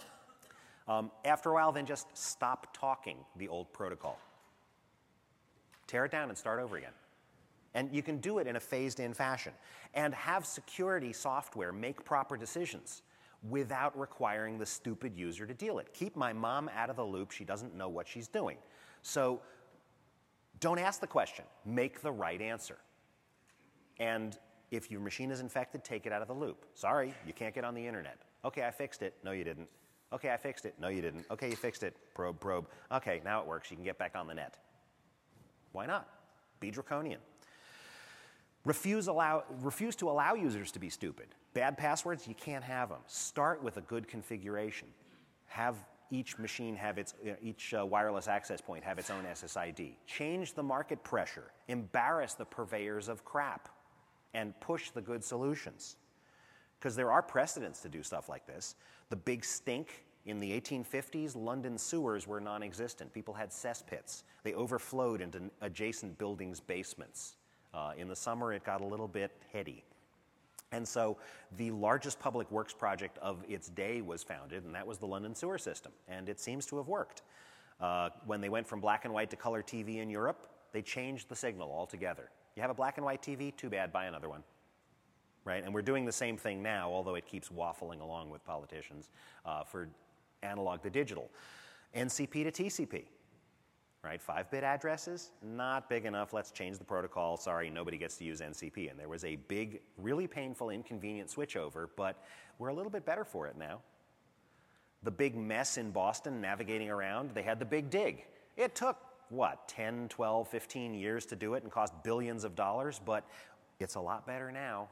Um, after a while, then just stop talking the old protocol. Tear it down and start over again. And you can do it in a phased-in fashion. And have security software make proper decisions without requiring the stupid user to deal it. Keep my mom out of the loop. She doesn't know what she's doing. So don't ask the question. Make the right answer. And if your machine is infected, take it out of the loop. Sorry, you can't get on the internet. Okay, I fixed it. No, you didn't. Okay, I fixed it. No, you didn't. Okay, you fixed it. Probe, probe. Okay, now it works. You can get back on the net. Why not? Be draconian. Refuse, allow, refuse to allow users to be stupid. Bad passwords, you can't have them. Start with a good configuration. Have each machine have its, you know, each uh, wireless access point have its own S S I D. Change the market pressure. Embarrass the purveyors of crap. And push the good solutions. Because there are precedents to do stuff like this. The big stink in the eighteen fifties, London sewers were non-existent. People had cesspits. They overflowed into adjacent buildings' basements. Uh, in the summer, it got a little bit heady. And so the largest public works project of its day was founded, and that was the London sewer system. And it seems to have worked. Uh, when they went from black and white to color T V in Europe, they changed the signal altogether. You have a black and white T V? Too bad, buy another one. Right? And we're doing the same thing now, although it keeps waffling along with politicians uh, for analog to digital. N C P to T C P. Right? Five-bit addresses? Not big enough. Let's change the protocol. Sorry, nobody gets to use N C P. And there was a big, really painful, inconvenient switchover, but we're a little bit better for it now. The big mess in Boston navigating around, they had the big dig. It took, what, ten, twelve, fifteen years to do it and cost billions of dollars, but it's a lot better now.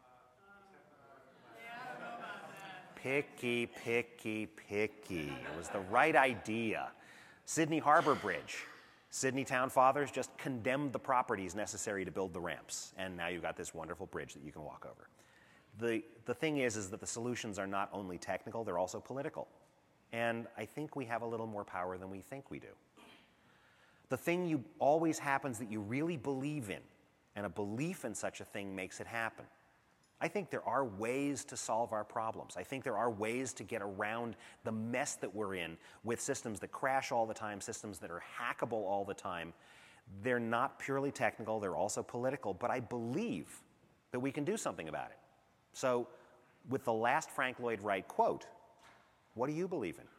Picky, picky, picky. It was the right idea. Sydney Harbor Bridge. Sydney Town Fathers just condemned the properties necessary to build the ramps, and now you've got this wonderful bridge that you can walk over. The, the thing is, is that the solutions are not only technical, they're also political. And I think we have a little more power than we think we do. The thing you always happens that you really believe in, and a belief in such a thing makes it happen. I think there are ways to solve our problems. I think there are ways to get around the mess that we're in with systems that crash all the time, systems that are hackable all the time. They're not purely technical, they're also political, but I believe that we can do something about it. So, with the last Frank Lloyd Wright quote, what do you believe in?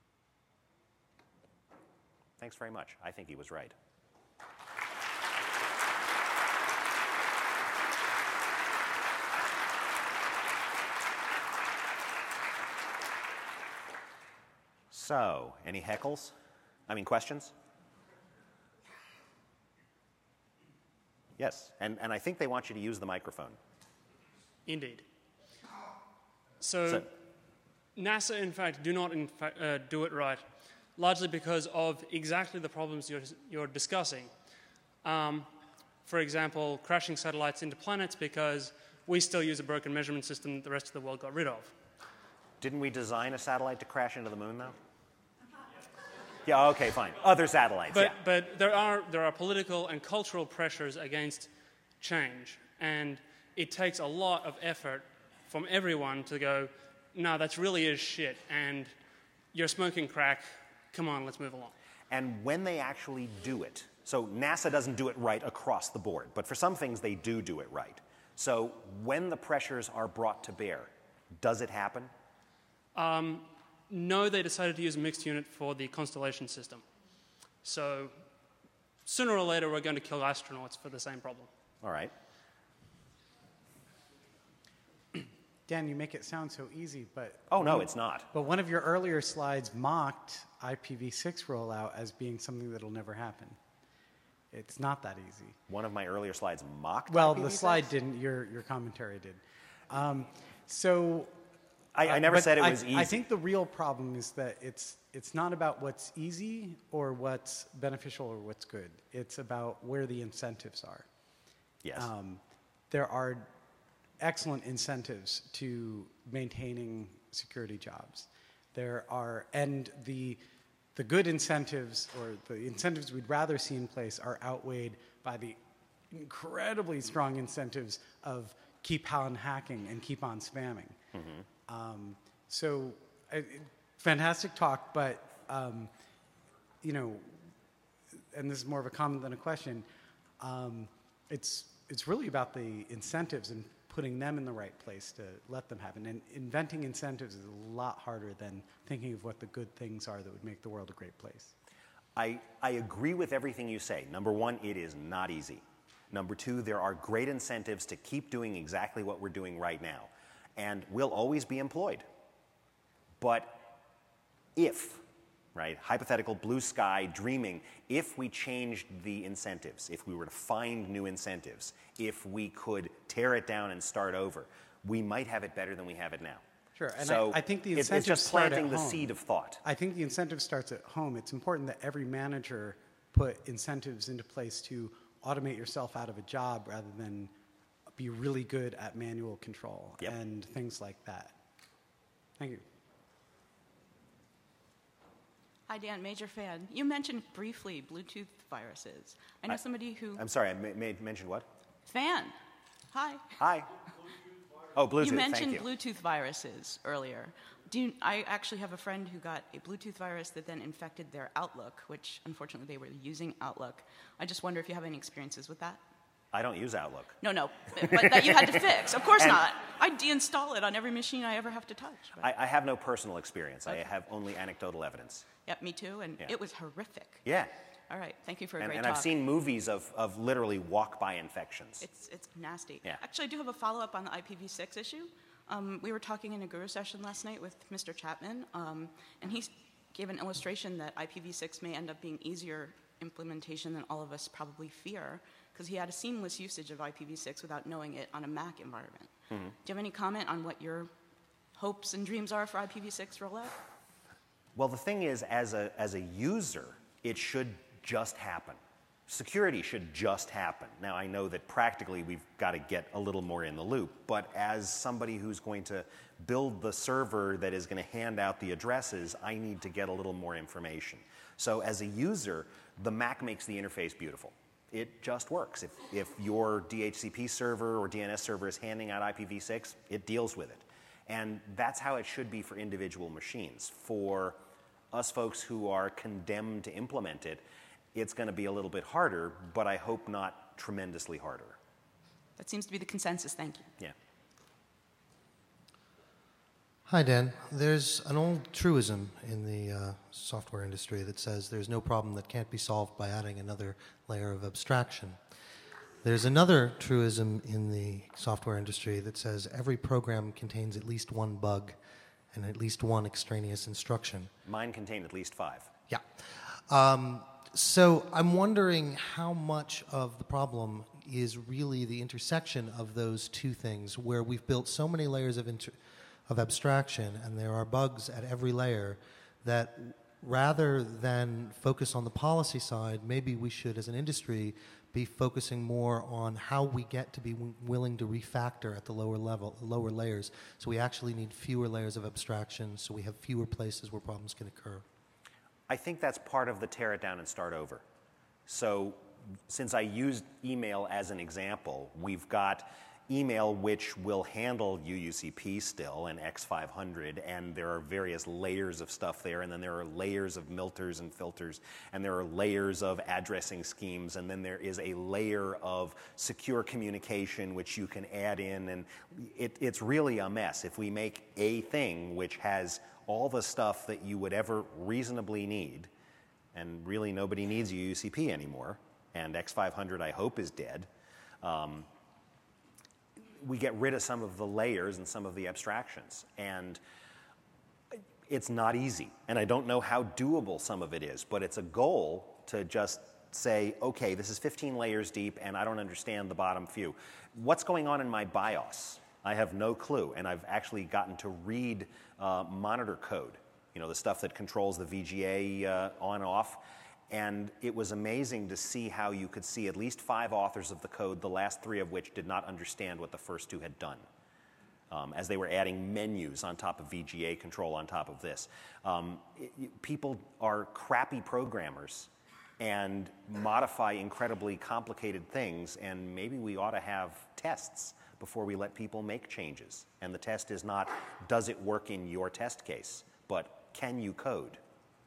Thanks very much. I think he was right. So, any heckles? I mean, questions? Yes, and, and I think they want you to use the microphone. Indeed. So, So- NASA, in fact, do not in fact, uh, do it right, largely because of exactly the problems you're, you're discussing. Um, for example, crashing satellites into planets because we still use a broken measurement system that the rest of the world got rid of. Didn't we design a satellite to crash into the moon, though? Yeah, okay, fine. Other satellites, But, yeah. but there are there are political and cultural pressures against change, and it takes a lot of effort from everyone to go, no, that's really is shit, and you're smoking crack, come on, let's move along. And when they actually do it, so NASA doesn't do it right across the board, but for some things they do do it right. So when the pressures are brought to bear, does it happen? Um, no, they decided to use a mixed unit for the Constellation system. So sooner or later we're going to kill astronauts for the same problem. All right. Dan, you make it sound so easy, but... Oh, no, it's not. But one of your earlier slides mocked I P v six rollout as being something that'll never happen. It's not that easy. One of my earlier slides mocked Well, I P v the six? slide didn't, your, your commentary did. Um, so... I, I never but said it I- was easy. I think the real problem is that it's, it's not about what's easy or what's beneficial or what's good. It's about where the incentives are. Yes. Um, there are excellent incentives to maintaining security jobs. There are, and the, the good incentives, or the incentives we'd rather see in place, are outweighed by the incredibly strong incentives of keep on hacking and keep on spamming. Mm-hmm. Um, so, uh, fantastic talk, but, um, you know, and this is more of a comment than a question, um, it's it's really about the incentives and putting them in the right place to let them happen. And inventing incentives is a lot harder than thinking of what the good things are that would make the world a great place. I, I agree with everything you say. Number one, it is not easy. Number two, there are great incentives to keep doing exactly what we're doing right now. And we'll always be employed. But if, right, hypothetical blue sky dreaming, if we changed the incentives, if we were to find new incentives, if we could tear it down and start over, we might have it better than we have it now. Sure, and so I, I think the it's, incentives it's just start planting at the home. seed of thought. I think the incentive starts at home. It's important that every manager put incentives into place to automate yourself out of a job rather than be really good at manual control Yep. and things like that. Thank you. Hi, Dan, major fan. You mentioned briefly Bluetooth viruses. I know I- somebody who... I'm sorry, I ma- made, mentioned what? Fan. Hi. Hi. Oh, Bluetooth, You mentioned thank you. Bluetooth viruses earlier. Do you, I actually have a friend who got a Bluetooth virus that then infected their Outlook, which unfortunately they were using Outlook. I just wonder if you have any experiences with that. I don't use Outlook. No, no, but that you had to fix. Of course And- not. I deinstall it on every machine I ever have to touch. But, I, I have no personal experience. Okay. I have only anecdotal evidence. yep, me too, and Yeah. it was horrific. Yeah. All right, thank you for a And, great and talk. I've seen movies of, of literally walk-by infections. It's, it's nasty. Yeah. Actually, I do have a follow-up on the I P v six issue. Um, we were talking in a guru session last night with Mister Chapman, um, and he s- gave an illustration that I P v six may end up being easier implementation than all of us probably fear, because he had a seamless usage of I P v six without knowing it on a Mac environment. Mm-hmm. Do you have any comment on what your hopes and dreams are for I P v six rollout? Well, the thing is, as a, as a user, it should just happen. Security should just happen. Now, I know that practically we've got to get a little more in the loop, but as somebody who's going to build the server that is going to hand out the addresses, I need to get a little more information. So as a user, the Mac makes the interface beautiful. It just works. If, if your D H C P server or D N S server is handing out I P v six, it deals with it. And that's how it should be for individual machines. For us folks who are condemned to implement it, it's going to be a little bit harder, but I hope not tremendously harder. That seems to be the consensus. Thank you. Yeah. Hi, Dan. There's an old truism in the uh, software industry that says there's no problem that can't be solved by adding another layer of abstraction. There's another truism in the software industry that says every program contains at least one bug and at least one extraneous instruction. Mine contained at least five. Yeah. Um, so I'm wondering how much of the problem is really the intersection of those two things, where we've built so many layers of inter- of abstraction and there are bugs at every layer that rather than focus on the policy side, maybe we should, as an industry, be focusing more on how we get to be w- willing to refactor at the lower level, lower layers. So we actually need fewer layers of abstraction, so we have fewer places where problems can occur. I think that's part of the tear it down and start over. So since I used email as an example, we've got email which will handle U U C P still and X five hundred, and there are various layers of stuff there, and then there are layers of milters and filters, and there are layers of addressing schemes, and then there is a layer of secure communication which you can add in, and it, it's really a mess. If we make a thing which has all the stuff that you would ever reasonably need, and really nobody needs U U C P anymore, and X five hundred I hope is dead, um, we get rid of some of the layers and some of the abstractions. And it's not easy. And I don't know how doable some of it is, but it's a goal to just say, okay, this is fifteen layers deep and I don't understand the bottom few. What's going on in my BIOS? I have no clue. And I've actually gotten to read uh, monitor code, you know, the stuff that controls the V G A uh, on off. And it was amazing to see how you could see at least five authors of the code, the last three of which did not understand what the first two had done, um, as they were adding menus on top of V G A control on top of this. Um, it, it, people are crappy programmers and modify incredibly complicated things, and maybe we ought to have tests before we let people make changes. And the test is not, does it work in your test case, but can you code?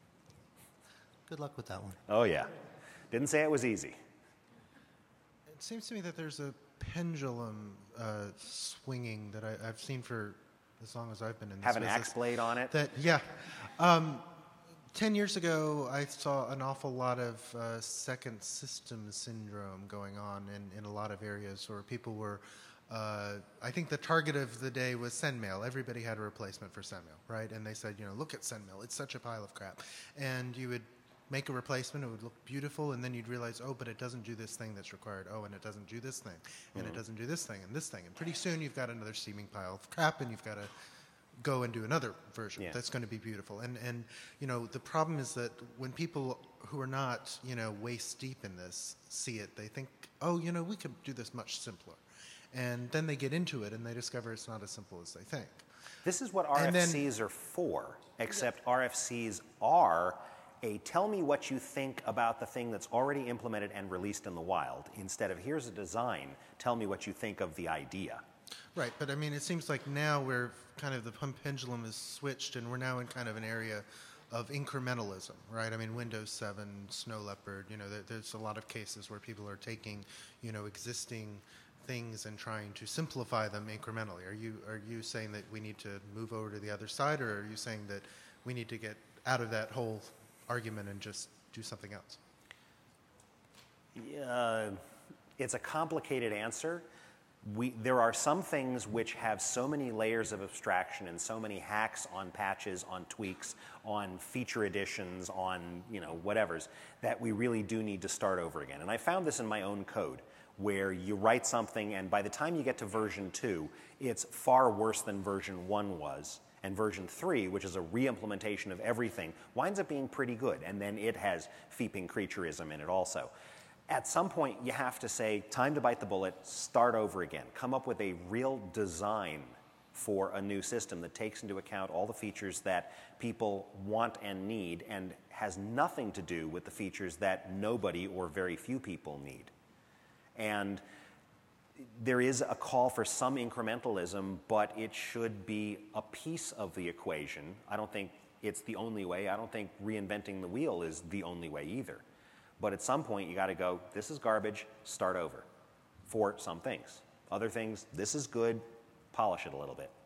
Good luck with that one. Oh, yeah. Didn't say it was easy. It seems to me that there's a pendulum uh, swinging that I, I've seen for as long as I've been in this Have an business. axe blade on it? That yeah. Um, Ten years ago, I saw an awful lot of uh, second system syndrome going on in, in a lot of areas where people were. Uh, I think the target of the day was SendMail. Everybody had a replacement for SendMail, right? And they said, you know, look at SendMail. It's such a pile of crap. And you would make a replacement. It would look beautiful. And then you'd realize, oh, but it doesn't do this thing that's required. Oh, and it doesn't do this thing. And Mm-hmm. it doesn't do this thing and this thing. And pretty soon you've got another steaming pile of crap, and you've got to go and do another version Yeah. that's going to be beautiful. And, and, you know, the problem is that when people who are not, you know, waist deep in this see it, they think, oh, you know, we could do this much simpler. And then they get into it and they discover it's not as simple as they think. This is what R And F then- Cs are for, except R F Cs are a tell me what you think about the thing that's already implemented and released in the wild, instead of here's a design, tell me what you think of the idea. Right, but I mean, it seems like now we're kind of the pendulum is switched, and we're now in kind of an area of incrementalism, right? I mean, Windows seven, Snow Leopard, you know, there, there's a lot of cases where people are taking, you know, existing things and trying to simplify them incrementally. Are you are you saying that we need to move over to the other side, or are you saying that we need to get out of that whole argument and just do something else? Uh, it's a complicated answer. We, there are some things which have so many layers of abstraction and so many hacks on patches, on tweaks, on feature additions, on, you know, whatevers, that we really do need to start over again. And I found this in my own code, where you write something and by the time you get to version two, it's far worse than version one was. And version three, which is a re-implementation of everything, winds up being pretty good. And then it has Feeping Creatureism in it also. At some point, you have to say, time to bite the bullet, start over again. Come up with a real design for a new system that takes into account all the features that people want and need and has nothing to do with the features that nobody or very few people need. And there is a call for some incrementalism, but it should be a piece of the equation. I don't think it's the only way. I don't think reinventing the wheel is the only way either. But at some point, you got to go, this is garbage, start over for some things. Other things, this is good, polish it a little bit.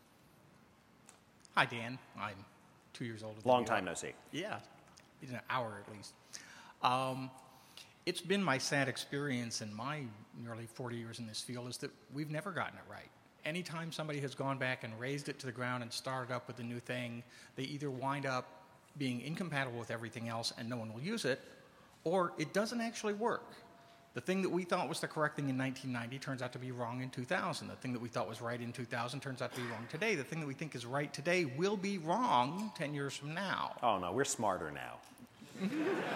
Hi, Dan. I'm two years older than Long you. time no see. Yeah, in an hour at least. Um, it's been my sad experience in my nearly forty years in this field is that we've never gotten it right. Anytime somebody has gone back and raised it to the ground and started up with a new thing, they either wind up being incompatible with everything else and no one will use it, or it doesn't actually work. The thing that we thought was the correct thing in nineteen ninety turns out to be wrong in two thousand. The thing that we thought was right in two thousand turns out to be wrong today. The thing that we think is right today will be wrong ten years from now. Oh no, we're smarter now.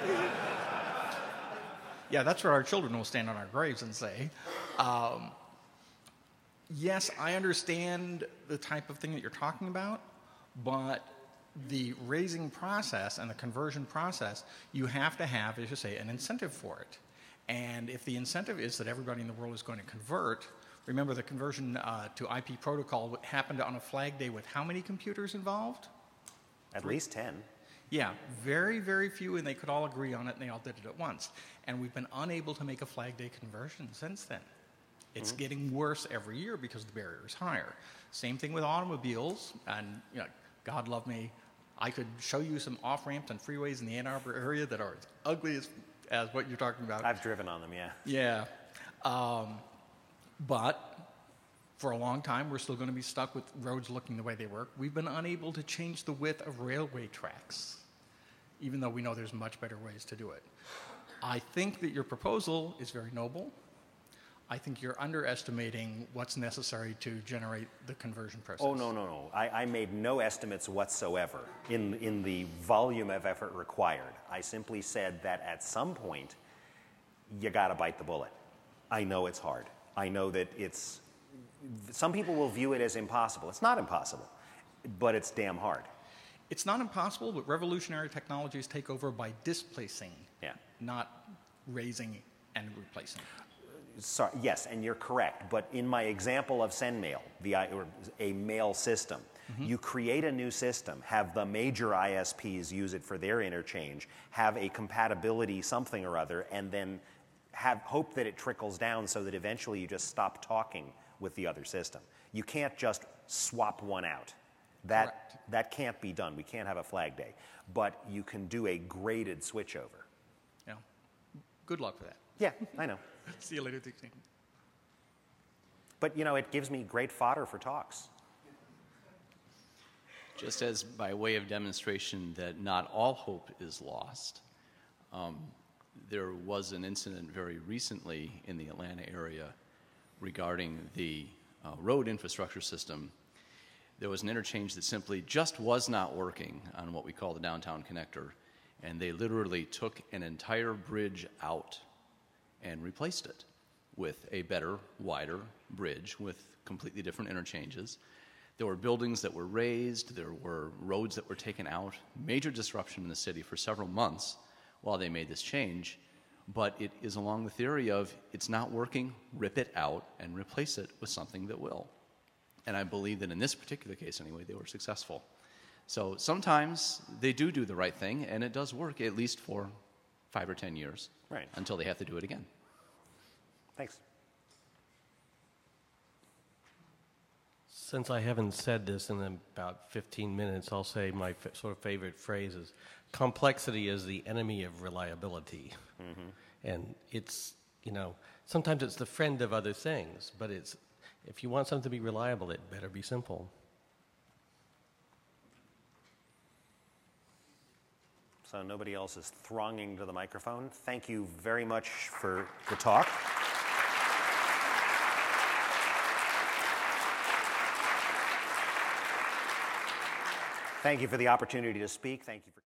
Yeah, that's what our children will stand on our graves and say. Um, yes, I understand the type of thing that you're talking about, but the raising process and the conversion process, you have to have, as you say, an incentive for it. And if the incentive is that everybody in the world is going to convert, remember the conversion uh, to I P protocol happened on a flag day with how many computers involved? At least ten. Yeah, very, very few, and they could all agree on it, and they all did it at once. And we've been unable to make a Flag Day conversion since then. It's mm-hmm. getting worse every year because the barrier is higher. Same thing with automobiles, and you know, God love me, I could show you some off-ramps and freeways in the Ann Arbor area that are as ugly as, as what you're talking about. I've driven on them, yeah. Yeah. Um, but for a long time, we're still going to be stuck with roads looking the way they work. We've been unable to change the width of railway tracks, even though we know there's much better ways to do it. I think that your proposal is very noble. I think you're underestimating what's necessary to generate the conversion process. Oh, no, no, no. I, I made no estimates whatsoever in, in the volume of effort required. I simply said that at some point, you got to bite the bullet. I know it's hard. I know that it's, some people will view it as impossible. It's not impossible, but it's damn hard. It's not impossible, but revolutionary technologies take over by displacing, yeah. not raising and replacing. Sorry, yes, and you're correct. But in my example of SendMail, the or a mail system, mm-hmm. you create a new system, have the major I S Ps use it for their interchange, have a compatibility something or other, and then have hope that it trickles down so that eventually you just stop talking with the other system. You can't just swap one out. That, Correct. that can't be done. We can't have a Flag Day. But you can do a graded switchover. Yeah. Good luck with that. Yeah, I know. See you later, Dixie. But, you know, it gives me great fodder for talks. Just as by way of demonstration that not all hope is lost, um, there was an incident very recently in the Atlanta area regarding the uh, road infrastructure system. There was an interchange that simply just was not working on what we call the downtown connector, and they literally took an entire bridge out and replaced it with a better, wider bridge with completely different interchanges. There were buildings that were raised, there were roads that were taken out, major disruption in the city for several months while they made this change, but it is along the theory of it's not working, rip it out and replace it with something that will. And I believe that in this particular case anyway, they were successful. So sometimes they do do the right thing, and it does work at least for five or ten years, Right. until they have to do it again. Thanks. Since I haven't said this in about fifteen minutes, I'll say my f- sort of favorite phrase is, complexity is the enemy of reliability. Mm-hmm. And it's, you know, sometimes it's the friend of other things, but it's, if you want something to be reliable, it better be simple. So nobody else is thronging to the microphone. Thank you very much for the talk. Thank you for the opportunity to speak. Thank you for